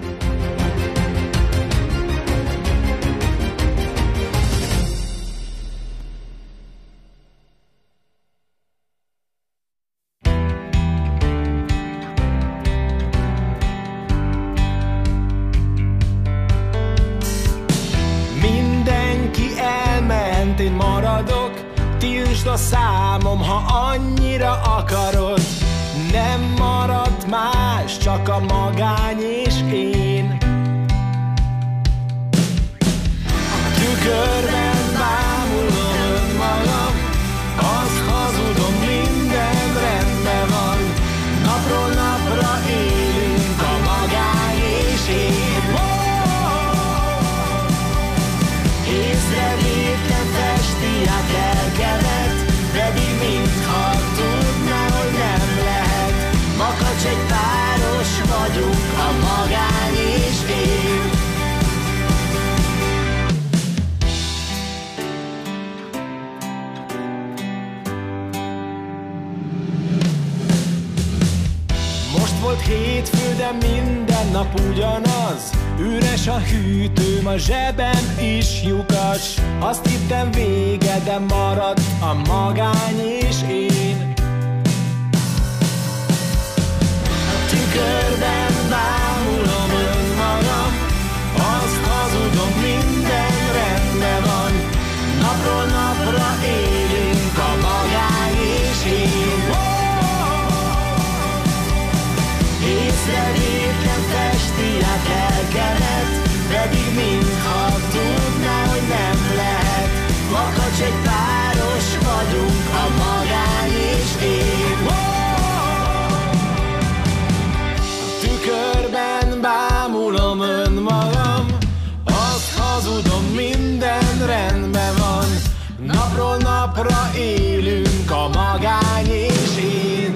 Mindenki Tartsd a számom, ha annyira akarod. Nem maradt más, csak a magány és én. A tükörben bámulom önmagam, azt hazudom, minden rendben van. Napról napra élünk, a magány és én. Észrevétlen festi a lelkemet, pedig mintha tudná, hogy nem lehet. Makacs egy páros vagyunk, a magány és én. Most volt hétfő, de minden nap ugyanaz. Üres a hűtőm, a zsebem is lyukas. Azt hittem vége, de maradt a magány és én. A tükörben bámulom önmagam, azt hazudom, minden rendben van. Napról napra élünk, a magány és én. Észrevétlen festi a lelkemet, pedig mintha tudná, hogy nem lehet. Makacs egy páros vagyunk, a magány és én. A tükörben bámulom önmagam, azt hazudom, minden rendben van. Napról napra élünk, a magány és én.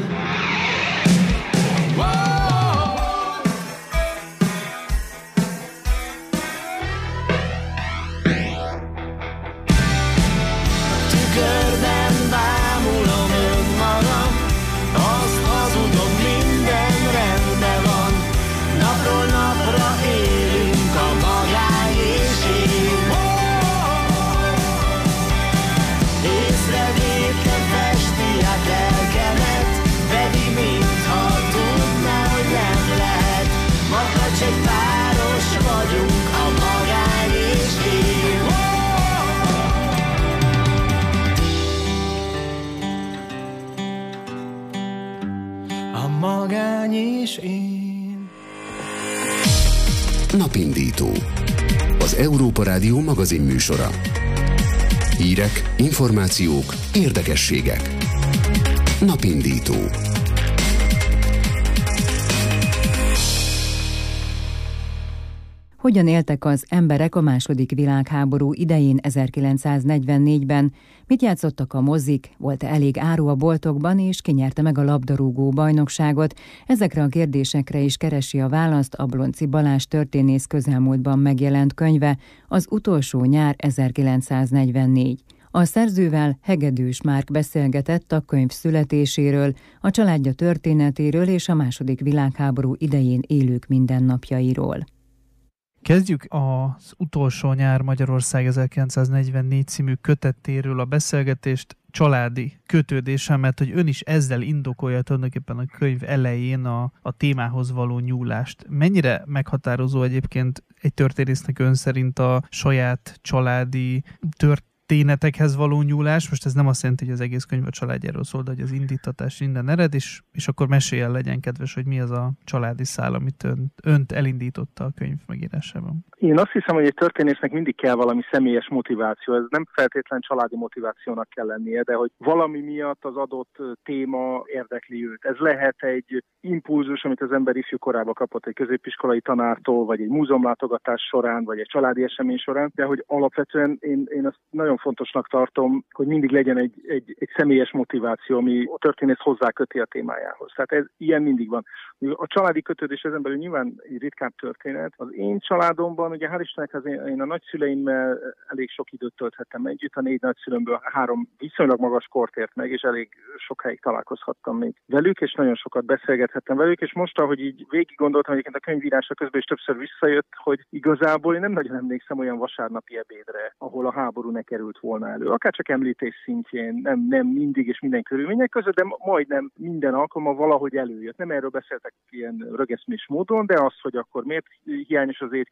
Tükörben bámulom önmagam, azt hazudom, minden rendben van. Napról napra élünk, a magány és én. Észrevétlen festi a lelkemet, pedig mintha tudná, hogy nem lehet. Makacs egy páros vagyunk, a magány és én. A magány és én. Napindító. Az Európa Rádió magazin műsora. Hírek, információk, érdekességek. Napindító. Hogyan éltek az emberek a második világháború idején ezerkilencszáznegyvennégyben, mit játszottak a mozik, volt-e elég áru a boltokban, és ki nyerte meg a labdarúgó bajnokságot? Ezekre a kérdésekre is keresi a választ Ablonczy Balázs történész közelmúltban megjelent könyve, Az utolsó nyár ezerkilencszáznegyvennégy. A szerzővel, Hegedűs Márk beszélgetett a könyv születéséről, a családja történetéről és a második világháború idején élők mindennapjairól. Kezdjük az utolsó nyár Magyarország ezerkilencszáznegyvennégy című kötettéről a beszélgetést, családi kötődésem, mert hogy ön is ezzel indokolja tulajdonképpen a könyv elején a, a témához való nyúlást. Mennyire meghatározó egyébként egy történésznek ön szerint a saját családi történet ténetekhez való nyúlás? Most ez nem azt jelenti, hogy az egész könyv a családjáról szól, de hogy az indítatás minden ered, és, és akkor meséljen, legyen kedves, hogy mi az a családi szál, amit ön, önt elindította a könyv megírásában. Én azt hiszem, hogy egy történésznek mindig kell valami személyes motiváció. Ez nem feltétlen családi motivációnak kell lennie, de hogy valami miatt az adott téma érdekli őt. Ez lehet egy impulzus, amit az ember ifjú korában kapott egy középiskolai tanártól, vagy egy múzeumlátogatás során, vagy egy családi esemény során, de hogy alapvetően én, én azt nagyon fontosnak tartom, hogy mindig legyen egy, egy, egy személyes motiváció, ami a történész hozzáköti a témájához. Tehát ez ilyen mindig van. A családi kötődés ezen belül nyilván egy ritkább történet. Az én családomban, ugye hál' Istennek, én a nagyszüleimmel elég sok időt tölthettem együtt, a négy nagyszülőmből három viszonylag magas kort ért meg, és elég sokáig találkozhattam még velük, és nagyon sokat beszélgethettem velük, és most, ahogy így végig gondoltam, egyébként a könyvírása közben is többször visszajött, hogy igazából én nem nagyon emlékszem olyan vasárnapi ebédre, ahol a háború ne került volna elő. Akár csak említés szintjén, nem, nem mindig és minden körülmények között, de majdnem minden alkalommal valahogy előjött. Nem erről beszéltek ilyen rögeszmés módon, de az, hogy akkor miért hiányos az étkészlet,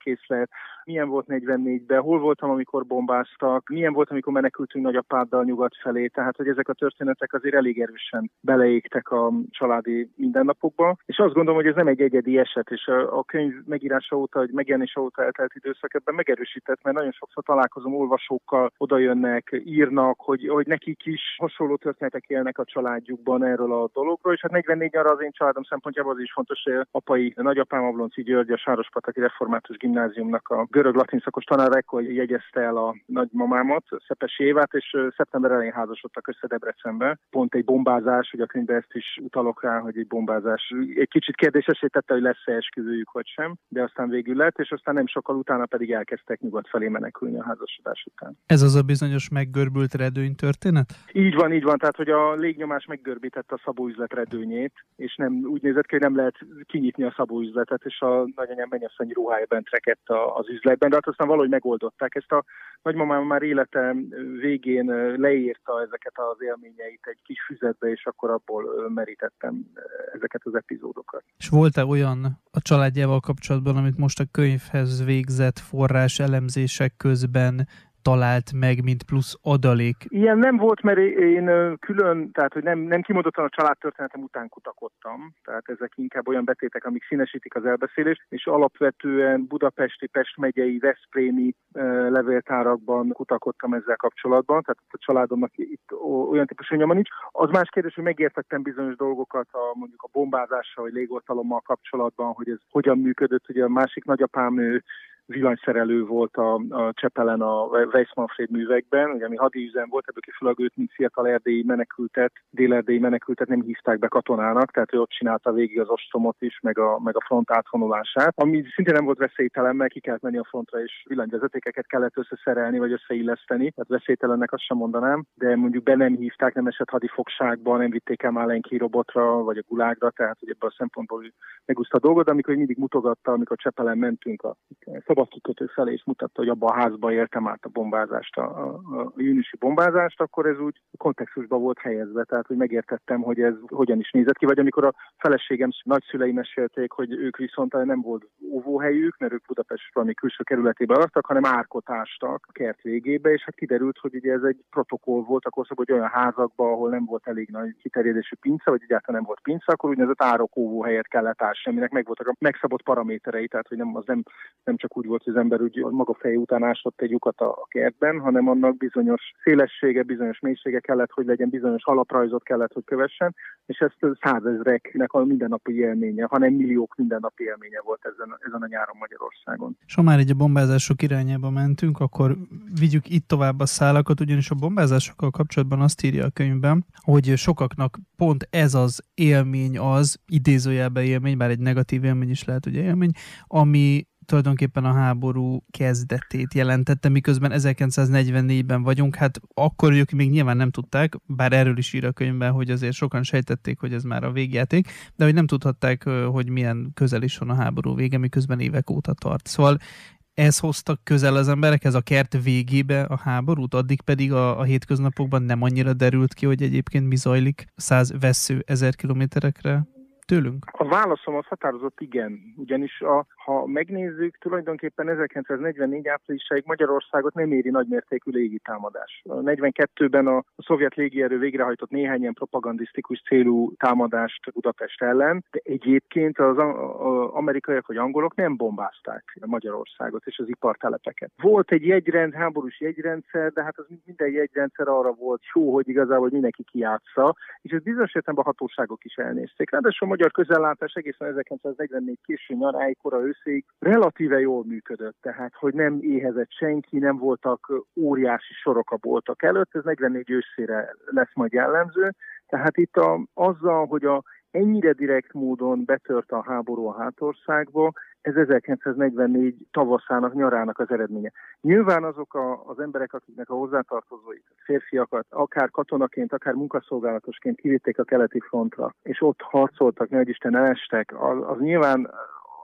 emlékeztet, milyen volt negyvennégyben, hol voltam, amikor bombáztak, milyen volt, amikor menekültünk nagyapáddal nyugat felé, tehát hogy ezek a történetek azért elég erősen beleégtek a családi mindennapokba, és azt gondolom, hogy ez nem egy egyedi eset, és a, a könyv megírása óta, vagy megjelenése óta eltelt időszak ebben megerősített, mert nagyon sokszor találkozom olvasókkal, oda jönnek, írnak, hogy, hogy nekik is hasonló történetek élnek a családjukban erről a dologról, és hát negyvennégy nyara az én családom szempontjából az is fontos, hogy apai nagyapám Ablonci György, a Sárospataki Református Gimnáziumnak a görög-latin szakos tanára ekkor jegyezte el a nagymamámat, Szepesi Évát, és szeptember elején házasodtak össze Debrecenbe. Pont egy bombázás, hogy a könyvben ezt is utalok rá, hogy egy bombázás. Egy kicsit kérdésesé tette, hogy lesz-e esküvőjük vagy sem, de aztán végül lett, és aztán nem sokkal utána pedig elkezdtek nyugat felé menekülni a házasodás után. Ez az a bizonyos meggörbült redőny történet? Így van, így van, tehát hogy a légnyomás meggörbítette a szabóüzlet redőnyét, és nem úgy nézett ki, hogy nem lehet kinyitni a szabóüzletet, és a nagyanyám mennyasszony ruhája bent rekedt az üzletben, de hát aztán valahogy megoldották. Ezt a nagymamám már élete végén leírta ezeket az élményeit egy kis füzetbe, és akkor abból merítettem ezeket az epizódokat. És volt-e olyan a családjával kapcsolatban, amit most a könyvhez végzett forrás elemzések közben talált meg, mint plusz adalék? Ilyen nem volt, mert én külön, tehát hogy nem, nem kimondottan a családtörténetem után kutakodtam, tehát ezek inkább olyan betétek, amik színesítik az elbeszélést, és alapvetően budapesti, Pest megyei, veszprémi uh, levéltárakban kutakodtam ezzel kapcsolatban, tehát a családomnak itt olyan típusú nyoma nincs. Az más kérdés, hogy megértettem bizonyos dolgokat a, mondjuk a bombázással, vagy légoltalommal kapcsolatban, hogy ez hogyan működött. Ugye a másik nagyapám, ő villanyszerelő volt a, a Csepelen a Weiss-Manfred művekben, ugye, ami hadiüzem volt, ebből kifolyólag őt, mint fiatal erdélyi menekültet, dél-erdélyi menekültet nem hívták be katonának, tehát ő ott csinálta végig az ostromot is, meg a, meg a front átvonulását, ami szintén nem volt veszélytelen, mert ki kellett menni a frontra, és villanyvezetékeket kellett összeszerelni, vagy összeilleszteni, tehát veszélytelennek azt sem mondanám, de mondjuk be nem hívták, nem esett hadifogságba, nem vitték el Málenki robotra, vagy a gulágra, tehát hogy ebből a szempontból megúszta a dolgot, de amikor mindig mutogatta, amikor Csepelen mentünk a szabadkikötő felé, és mutatta, hogy abban a házban éltem át a bombázást, a, a, a júniusi bombázást, akkor ez úgy kontextusban volt helyezve, tehát hogy megértettem, hogy ez hogyan is nézett ki, vagy amikor a feleségem nagyszülei mesélték, hogy ők viszont nem volt óvóhelyük, mert ők Budapest valami külső kerületében laktak, hanem árkot ástak a kert végébe, és hát kiderült, hogy ugye ez egy protokoll volt, akkor szóval, hogy olyan házakban, ahol nem volt elég nagy kiterjedésű pince, vagy egyáltalán nem volt pince, akkor úgynevezett árok óvóhelyet kellett ásni, aminek megvoltak a megszabott paraméterei, tehát hogy nem, az nem, nem csak úgy volt, hogy az ember úgy maga feje után ásott egy lyukat a, a kertben, hanem annak bizonyos szélessége, bizonyos mélysége kellett, hogy legyen, bizonyos alaprajzot kellett, hogy kövessen, és ezt százezreknek a mindennapi élménye, hanem milliók mindennapi élménye volt ezen, ezen a nyáron Magyarországon. És ha már egy a bombázások irányába mentünk, akkor vigyük itt tovább a szálakat, ugyanis a bombázásokkal kapcsolatban azt írja a könyvben, hogy sokaknak pont ez az élmény az, idézőjelben élmény, bár egy negatív élmény is lehet, hogy élmény, ami tulajdonképpen a háború kezdetét jelentette, miközben ezerkilencszáznegyvennégyben vagyunk, hát akkor ők még nyilván nem tudták, bár erről is ír a könyvben, hogy azért sokan sejtették, hogy ez már a végjáték, de hogy nem tudhatták, hogy milyen közel is van a háború vége, miközben évek óta tart. Szóval ez hoztak közel az emberekhez a kert végébe a háborút, addig pedig a, a hétköznapokban nem annyira derült ki, hogy egyébként mi zajlik száz vessző ezer kilométerekre tőlünk? A válaszom az határozott igen, ugyanis a, ha megnézzük, tulajdonképpen ezerkilencszáznegyvennégy áprilisáig Magyarországot nem éri nagymértékű légitámadás. A negyvenkettőben a, a szovjet légierő végrehajtott néhány ilyen propagandisztikus célú támadást Budapest ellen, de egyébként az a, a amerikaiak vagy angolok nem bombázták Magyarországot és az ipartelepeket. Volt egy jegyrend, háborús jegyrendszer, de hát az minden jegyrendszer arra volt jó, hogy igazából mindenki kijátsza, és ez bizonyos értelemben a hatóságok is elnézték. Ráadásul a magyar közellátás egészen ezerkilencszáznegyvennégy késő nyaráig, kora őszéig relatíve jól működött, tehát hogy nem éhezett senki, nem voltak óriási sorok a boltok előtt, ez negyvennégy őszére lesz majd jellemző, tehát itt a, azzal, hogy a ennyire direkt módon betört a háború a hátországba, ez ezerkilencszáznegyvennégy tavaszának, nyarának az eredménye. Nyilván azok a, az emberek, akiknek a hozzátartozói, férfiakat, akár katonaként, akár munkaszolgálatosként kivitték a keleti frontra, és ott harcoltak, nehogy Isten elestek, az, az nyilván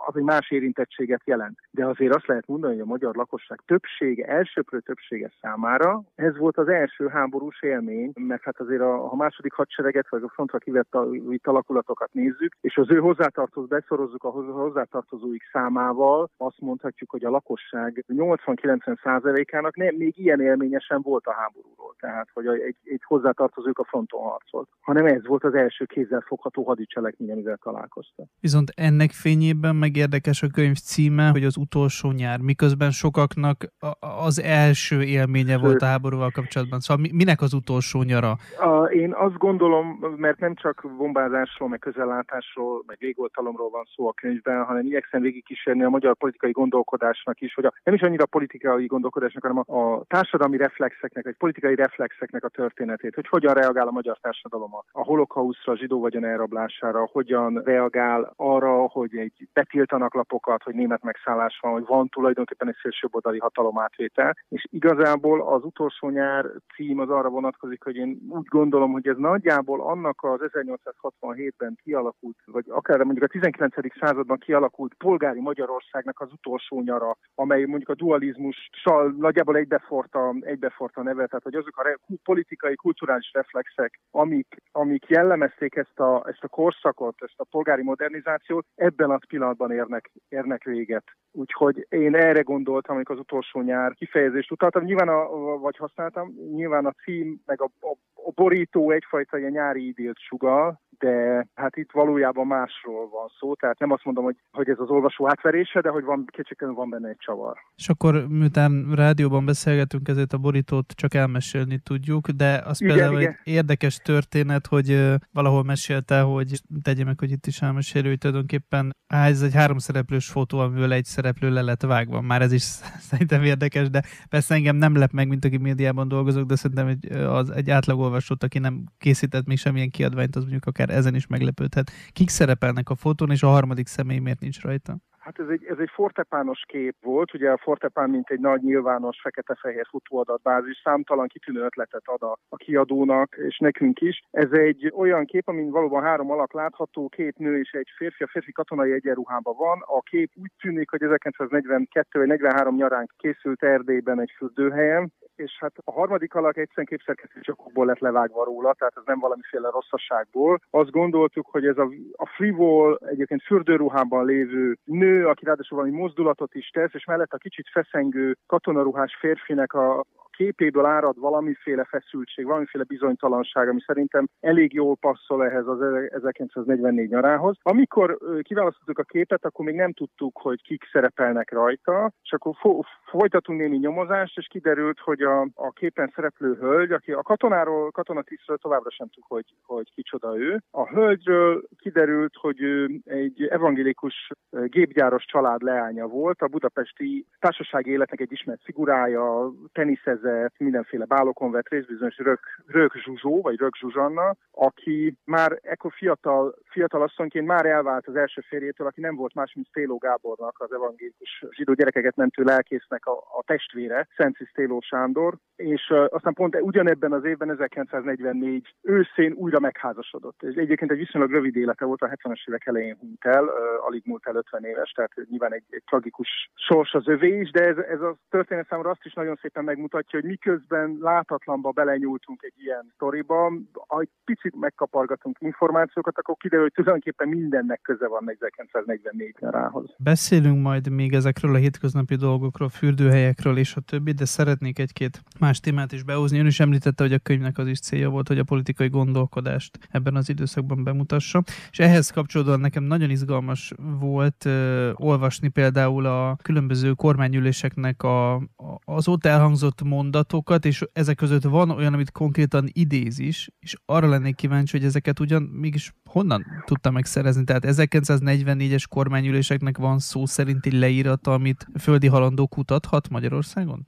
az egy más érintettséget jelent. De azért azt lehet mondani, hogy a magyar lakosság többsége, elsőprő többsége számára ez volt az első háborús élmény, mert hát azért a, a második hadsereget, vagy a frontra kivett a, itt alakulatokat nézzük, és az ő hozzátartozó, beszorozzuk a hozzátartozóik számával, azt mondhatjuk, hogy a lakosság nyolcvan-kilencven százalékának nem, még ilyen élményesen volt a háborúról, tehát hogy egy, egy hozzátartozók a fronton harcolt, hanem ez volt az első kézzelfogható hadicselekmény, amivel találkoztak. Viszont ennek fényében meg érdekes a könyv címe, hogy az utolsó nyár, miközben sokaknak az első élménye volt a háborúval kapcsolatban. Szóval minek az utolsó nyara? A, én azt gondolom, mert nem csak bombázásról, meg közellátásról, meg légoltalomról van szó a könyvben, hanem igyekszem végigkísérni a magyar politikai gondolkodásnak is, hogy a, nem is annyira politikai gondolkodásnak, hanem a, a társadalmi reflexeknek, vagy politikai reflexeknek a történetét, hogy hogyan reagál a magyar társadalom a holokausztra, a zsidó vagyon elrablására, hogyan reagál arra, hogy egy betiltanak lapokat, hogy német megszállás van, hogy van tulajdonképpen egy szélsőjobboldali hatalomátvétel, és igazából az utolsó nyár cím az arra vonatkozik, hogy én úgy gondolom, hogy ez nagyjából annak az ezernyolcszázhatvanhétben kialakult, vagy akár mondjuk a tizenkilencedik században kialakult polgári Magyarországnak az utolsó nyara, amely mondjuk a dualizmussal nagyjából egybeforta, egybeforta a neve, tehát hogy azok a re- politikai, kulturális reflexek, amik, amik jellemezték ezt a, ezt a korszakot, ezt a polgári modernizációt, ebben a pillanatban érnek, érnek véget. Úgyhogy én erre gondoltam, amikor az utolsó nyár kifejezést utaltam, nyilván a, vagy használtam, nyilván a cím, meg a, a, a borító egyfajta ilyen nyári idillt sugall, de hát itt valójában másról van szó, tehát nem azt mondom, hogy, hogy ez az olvasó átverése, de hogy van, kicsikön van benne egy csavar. És akkor miután rádióban beszélgetünk, ezért a borítót csak elmesélni tudjuk, de az igen, például igen. Egy érdekes történet, hogy valahol mesélte, hogy tegye meg, hogy itt is elmesélő, hogy tulajdonképpen á, ez egy háromszereplős fotó, amivel egy szereplő le lett vágva. Már ez is szerintem érdekes, de persze engem nem lep meg, mint aki médiában dolgozok, de szerintem egy, az, egy átlagolvasót, aki nem készített még semmilyen kiadványt, az mondjuk akár ezen is meglepődhet. Kik szerepelnek a fotón, és a harmadik személy miért nincs rajta? Hát ez egy, ez egy fortepános kép volt, ugye a fortepán mint egy nagy nyilvános fekete-fehér futóadatbázis, számtalan kitűnő ötletet ad a, a kiadónak, és nekünk is. Ez egy olyan kép, amin valóban három alak látható, két nő és egy férfi, a férfi katonai egyenruhában van. A kép úgy tűnik, hogy ezerkilencszáznegyvenkettő vagy negyvenhárom nyarán készült Erdélyben egy fürdőhelyen, és hát a harmadik alak egyszerűen képszerkesztőcsokokból lett levágva róla, tehát ez nem valamiféle rosszaságból. Azt gondoltuk, hogy ez a, a frivol, egyébként fürdőruhában lévő nő, aki ráadásul valami mozdulatot is tesz, és mellett a kicsit feszengő katonaruhás férfinek a képéből árad valamiféle feszültség, valamiféle bizonytalanság, ami szerintem elég jól passzol ehhez az ezerkilencszáznegyvennégy nyarához. Amikor kiválasztottuk a képet, akkor még nem tudtuk, hogy kik szerepelnek rajta, és akkor fo- folytatunk némi nyomozást, és kiderült, hogy a, a képen szereplő hölgy, aki a katonáról, katonatisztről továbbra sem tudjuk, hogy, hogy kicsoda ő. A hölgyről kiderült, hogy ő egy evangélikus gépgyáros család leánya volt, a budapesti társasági életnek egy ismert figurája, teniszezett, mindenféle bálokon vett részt, bizonyos Rök, Rök Zsuzsó, vagy Rök Zsuzsanna, aki már ekkor fiatal, fiatal asszonyként már elvált az első férjétől, aki nem volt más, mint Sztéló Gábornak, az evangélikus zsidó gyerekeket mentő lelkésznek a, a testvére, Szenci Sztéló Sándor, és uh, aztán pont ugyanebben az évben, ezerkilencszáznegyvennégy őszén újra megházasodott. Ez egyébként egy viszonylag rövid élete volt, a hetvenes évek elején hunyt el, uh, alig múlt el ötven éves, tehát nyilván egy, egy tragikus sors az övé is, de ez, ez a történet számomra azt is nagyon szépen megmutatja, hogy miközben látatlanba belenyúltunk egy ilyen sztoriba, ha egy picit megkapargatunk információkat, akkor kiderül, hogy tulajdonképpen mindennek köze van ezerkilencszáznegyvennégy nyarához. Beszélünk majd még ezekről a hétköznapi dolgokról, fürdőhelyekről és a többi, de szeretnék egy-két más témát is behozni. Ön is említette, hogy a könyvnek az is célja volt, hogy a politikai gondolkodást ebben az időszakban bemutassa. És ehhez kapcsolódóan nekem nagyon izgalmas volt uh, olvasni például a különböző kormányüléseknek a, a, az ott elhangzott mondatokat, és ezek között van olyan, amit konkrétan idéz is, és arra lennék kíváncsi, hogy ezeket ugyan mégis honnan tudta megszerezni? Tehát ezerkilencszáznegyvennégyes kormányüléseknek van szó szerinti leírata, amit földi halandó kutathat Magyarországon? Persze,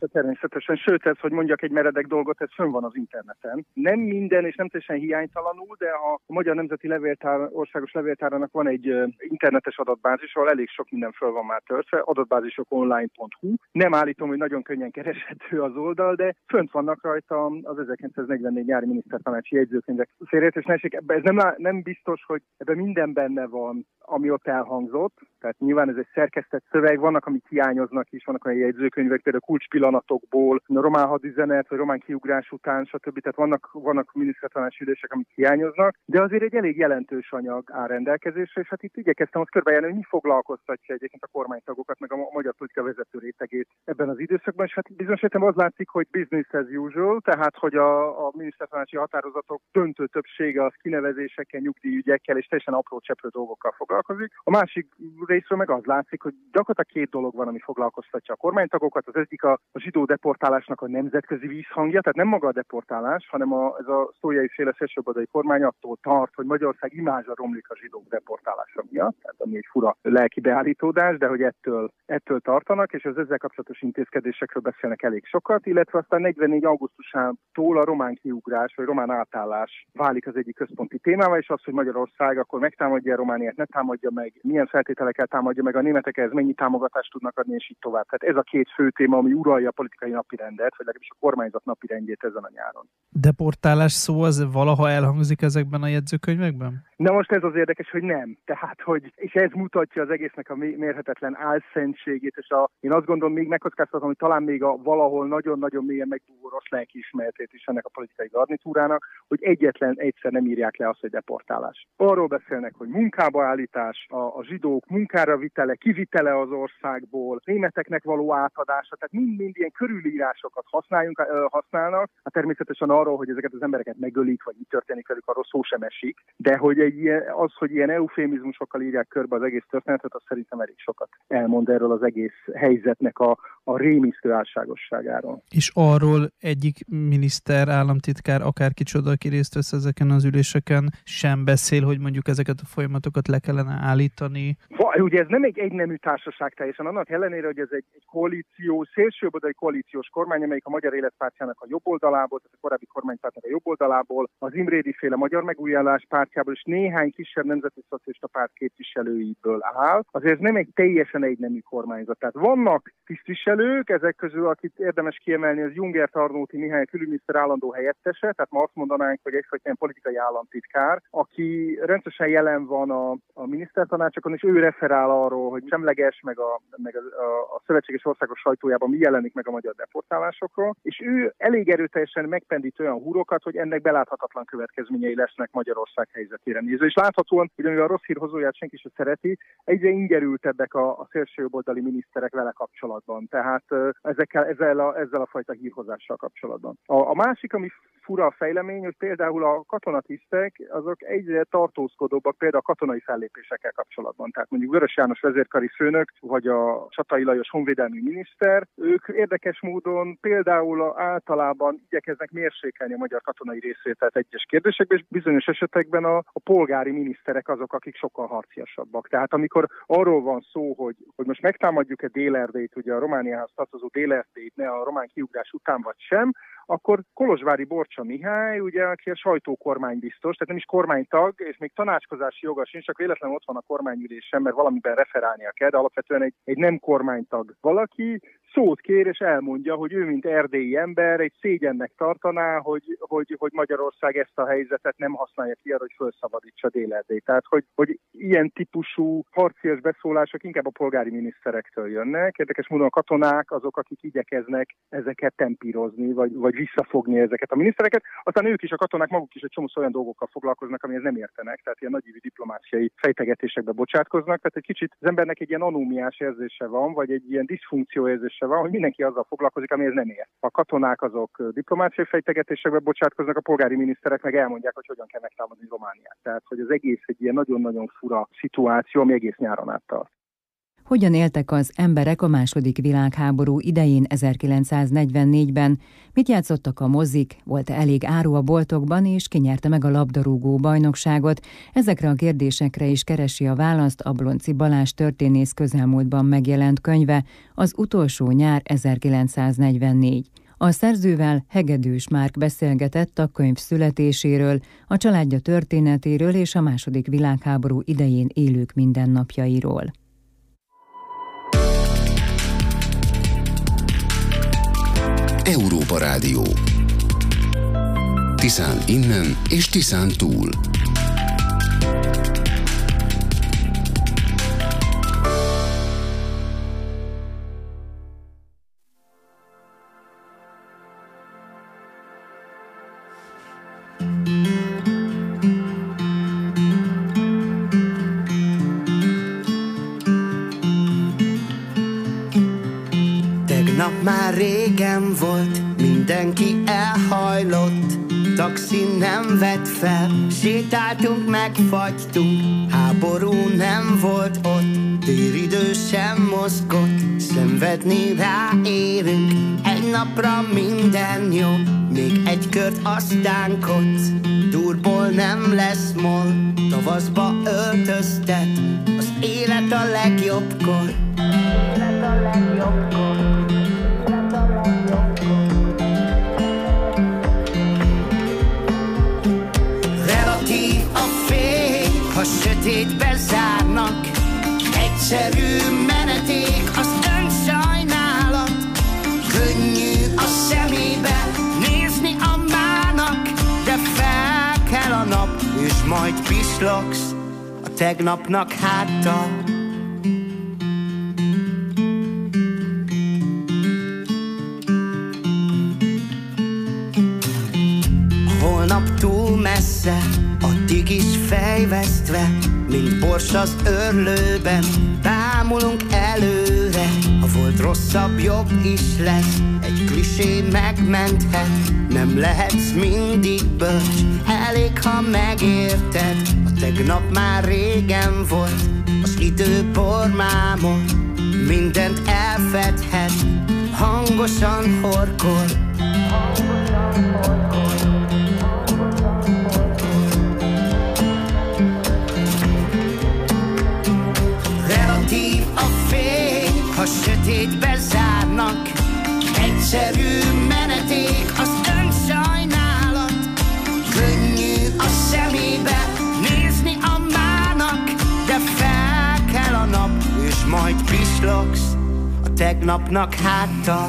Természetesen, sőt ez, hogy mondjak egy meredek dolgot, ez fönn van az interneten. Nem minden és nem teljesen hiánytalanul, de a Magyar Nemzeti Levéltár, Országos Levéltárának van egy internetes adatbázis, ahol elég sok minden föl van már töltve, adatbázisok online pont hu. Nem állítom, hogy nagyon könnyen kereshető az oldal, de fönt vannak rajta az ezerkilencszáznegyvennégy nyári minisztertanácsi jegyzőkönyvek. Félreértés ne esik, ez nem, nem biztos, hogy ebben minden benne van, ami ott elhangzott. Tehát nyilván ez egy szerkesztett szöveg, vannak, amik hiányoznak is, vannak olyan jegyzőkönyvek, például kulcspillanatokból, a román hadüzenet, vagy román kiugrás után, stb. Tehát vannak, vannak minisztertanácsi ülések, amik hiányoznak, de azért egy elég jelentős anyag áll rendelkezésre, és hát itt igyekeztem azt körbejárni, hogy mi foglalkoztatja egyébként a kormánytagokat, meg a magyar politika vezető rétegét ebben az időszakban, és hát bizonyos értelemben az látszik, hogy business as usual, tehát hogy a, a minisztertanácsi határozatok döntő többsége az kinevezésekkel, nyugdíjügyekkel és teljesen apró cseprő dolgokkal foglalkozik. A másik részről meg az látszik, hogy gyakorlatilag két dolog van, ami foglalkoztatja a kormánytagokat. Az egyik a, a zsidó deportálásnak a nemzetközi vízhangja, tehát nem maga a deportálás, hanem a, ez a Sztójai féle szélsőjobboldali kormány attól tart, hogy Magyarország imázsa romlik a zsidók deportálása miatt, tehát ami egy fura lelki beállítódás, de hogy ettől, ettől tartanak, és az ezzel kapcsolatos intézkedésekről beszélnek elég sokat, illetve aztán negyvennégy augusztusától a román kiugrás, vagy román átállás válik az egyik központi témával, és az, hogy Magyarország akkor megtámadja Romániát, ne támadja meg, milyen feltételekkel támadja meg a németek, ez mennyi támogatást tudnak adni, és így tovább. Tehát ez a két fő téma, ami uralja a politikai napirendet, vagy legalábbis a kormányzat napirendjét ezen a nyáron. Deportálás szó az valaha elhangzik ezekben a jegyzőkönyvekben? Na most ez az érdekes, hogy nem. Tehát, hogy, és ez mutatja az egésznek a mérhetetlen álszentségét, és a, én azt gondolom, még megkockáztatom, hogy talán még a valahol nagyon-nagyon mélyen megbúvó rossz lelkiismeretét is ennek a politikai garnitúrának, hogy egyetlen egyszer nem írják le azt, hogy deportálás. Arról beszélnek, hogy munkába állítás, a, a zsidók munkára vitele, kivitele az országból, németeknek való átadása, tehát mind-mind ilyen körülírásokat használjunk, használnak. Hát természetesen arról, hogy ezeket az embereket megölik, vagy mi történik velük, arról szó sem esik, de hogy egy ilyen, az, hogy ilyen eufémizmusokkal írják körbe az egész történetet, az szerintem elég sokat elmond erről az egész helyzetnek a, a rémisztő álságosságáról. És arról egyik miniszter, államtitkár, akárkicsoda, aki részt vesz ezeken az üléseken, sem beszél, hogy mondjuk ezeket a folyamatokat le kellene állítani. Vaj, ugye ez nem egy egynemű társaság teljesen, annak ellenére, hogy ez egy, egy koalíció, szélsőjobboldali koalíciós kormány, amelyik a Magyar Életpártjának a jobb oldalából, tehát a korábbi kormánypártnak a jobb oldalából, az Imrédi féle Magyar Megújulás pártjából és néhány kisebb nemzeti szocialista párt képviselőiből áll. Azért ez nem egy teljesen egynemű kormányzat. Tehát vannak tisztviselők, ezek közül, akit érdemes kiemelni, az Jungert Arnóti Mihály külügyminiszter állandó helyettese, tehát ma azt mondanánk, hogy egyfajta politikai államtitkár, aki rendszeresen jelen van a, a minisztertanácsokon, és ő referál arról, hogy semleges, meg a, meg a, a, a szövetséges országos sajtójában mi jelenik meg a magyar deportálásokról, és ő elég erőteljesen megpendít olyan húrokat, hogy ennek beláthatatlan következményei lesznek Magyarország helyzetére nézve. És láthatóan, hogy a rossz hír hozóját senki sem szereti, egyre ingerültebbek a, a szélsőjobboldali miniszterek vele kapcsolatban. Tehát ezekkel, ezzel, a, ezzel a fajta hírhozással kapcsolatban. A, a másik, ami fura a fejlemény, hogy például a katonatisztek azok egyre tartózkodóbbak például a katonai fellépésekkel kapcsolatban. Tehát mondjuk Vörös János vezérkari főnök, vagy a Csatai Lajos honvédelmi miniszter, ők érdekes módon például általában igyekeznek mérsékelni a magyar katonai részvételt egyes kérdésekben, és bizonyos esetekben a, a polgári miniszterek azok, akik sokkal harciasabbak. Tehát amikor arról van szó, hogy, hogy most megtámadjuk-e Dél-Erdélyt, ugye a Romániához tartozó Dél-Erdélyt, ne a román kiugrás után vagy sem, akkor Kolozsvári Borcsa Mihály, ugye, aki a sajtókormánybiztos, tehát nem is kormánytag, és még tanácskozási joga sincs, csak véletlenül ott van a kormányülésen, mert valamiben referálnia kell, de alapvetően egy, egy nem kormánytag valaki, szót kér és elmondja, hogy ő, mint erdélyi ember, egy szégyennek tartaná, hogy, hogy, hogy Magyarország ezt a helyzetet nem használja ki arra, hogy felszabadítsa Dél-Erdélyt. Tehát, hogy, hogy ilyen típusú harcias beszólások inkább a polgári miniszterektől jönnek. Érdekes módon a katonák azok, akik igyekeznek ezeket tempírozni, vagy, vagy visszafogni ezeket a minisztereket. Aztán ők is, a katonák maguk is egy csomó olyan dolgokkal foglalkoznak, amihez nem értenek, tehát ilyen nagyívű diplomáciai fejtegetésekbe bocsátkoznak. Tehát egy kicsit az embernek egy ilyen anómiás érzése van, vagy egy ilyen diszfunkció érzése van, hogy mindenki azzal foglalkozik, amihez nem ért. A katonák azok diplomáciai fejtegetésekbe bocsátkoznak, a polgári miniszterek meg elmondják, hogy hogyan kell megtámadni Romániát. Tehát, hogy az egész egy ilyen nagyon-nagyon fura szituáció, ami egész nyáron áttart. hogyan éltek az emberek a második világháború idején ezerkilencszáznegyvennégyben, mit játszottak a mozik, volt-e elég áru a boltokban, és ki nyerte meg a labdarúgó bajnokságot. Ezekre a kérdésekre is keresi a választ Ablonczy Balázs történész közelmúltban megjelent könyve, Az utolsó nyár ezerkilencszáznegyvennégy. A szerzővel, Hegedűs Márk beszélgetett a könyv születéséről, a családja történetéről és a második világháború idején élők mindennapjairól. Európa Rádió. Tiszán innen és Tiszán túl. Tegnap már régen volt, mindenki elhajlott, taxi nem vett fel, sétáltunk, megfagytunk, háború nem volt ott, téridő sem mozgott, szenvedni ráérünk, egy napra minden jó, még egy kört aztán kocz, durból nem lesz mol, tavaszba öltöztet, az élet a legjobbkor, élet a legjobbkor. Ha sötétbe zárnak, egyszerű meneték az önsajnálat. Könnyű a szemébe nézni a mának, de fel kell a nap, és majd pislogsz a tegnapnak háttal. Holnap túl messze, addig is fejvesztve, mint bors az örlőben, bámulunk előre. Ha volt rosszabb, jobb is lesz, egy klisé megmenthet, nem lehetsz mindig bölcs, elég ha megérted. A tegnap már régen volt, az idő pormámon, mindent elfedhet, hangosan horkol, hangosan horkol. Ha sötétbe zárnak, egyszerű meneték az önsajnálat. Könnyű a szemébe nézni a mának, de fel kell a nap, és majd pislogsz a tegnapnak háttal.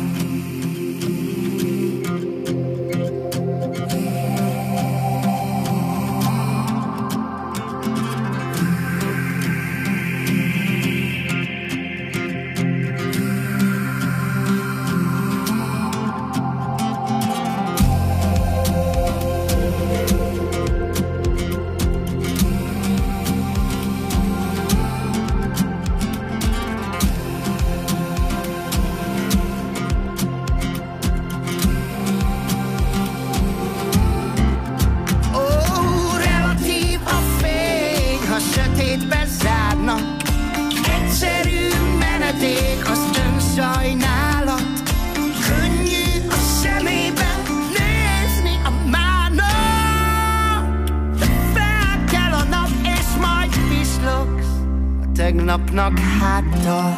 Tegnapnak háttal.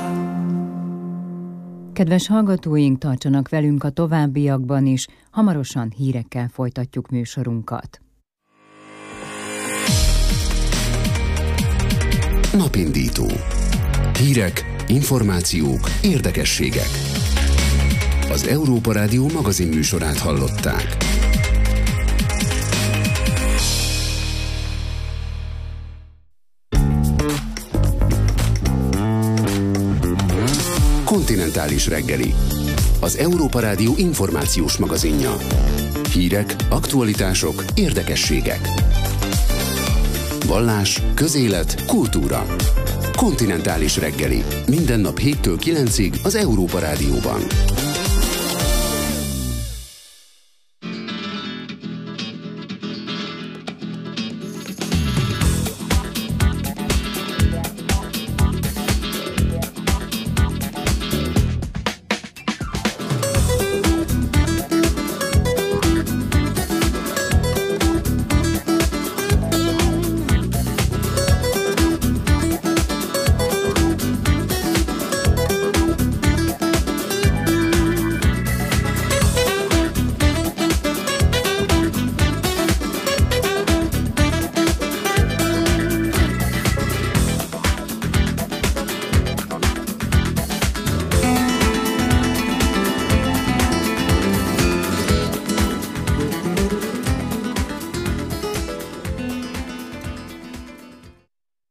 Kedves hallgatóink, tartsanak velünk a továbbiakban is, hamarosan hírekkel folytatjuk műsorunkat. Napindító. Hírek, információk, érdekességek. Az Európa Rádió magazin műsorát hallották. Kontinentális reggeli. Az Európa Rádió információs magazinja. Hírek, aktualitások, érdekességek. Vallás, közélet, kultúra. Kontinentális reggeli. Minden nap héttől kilencig az Európa Rádióban.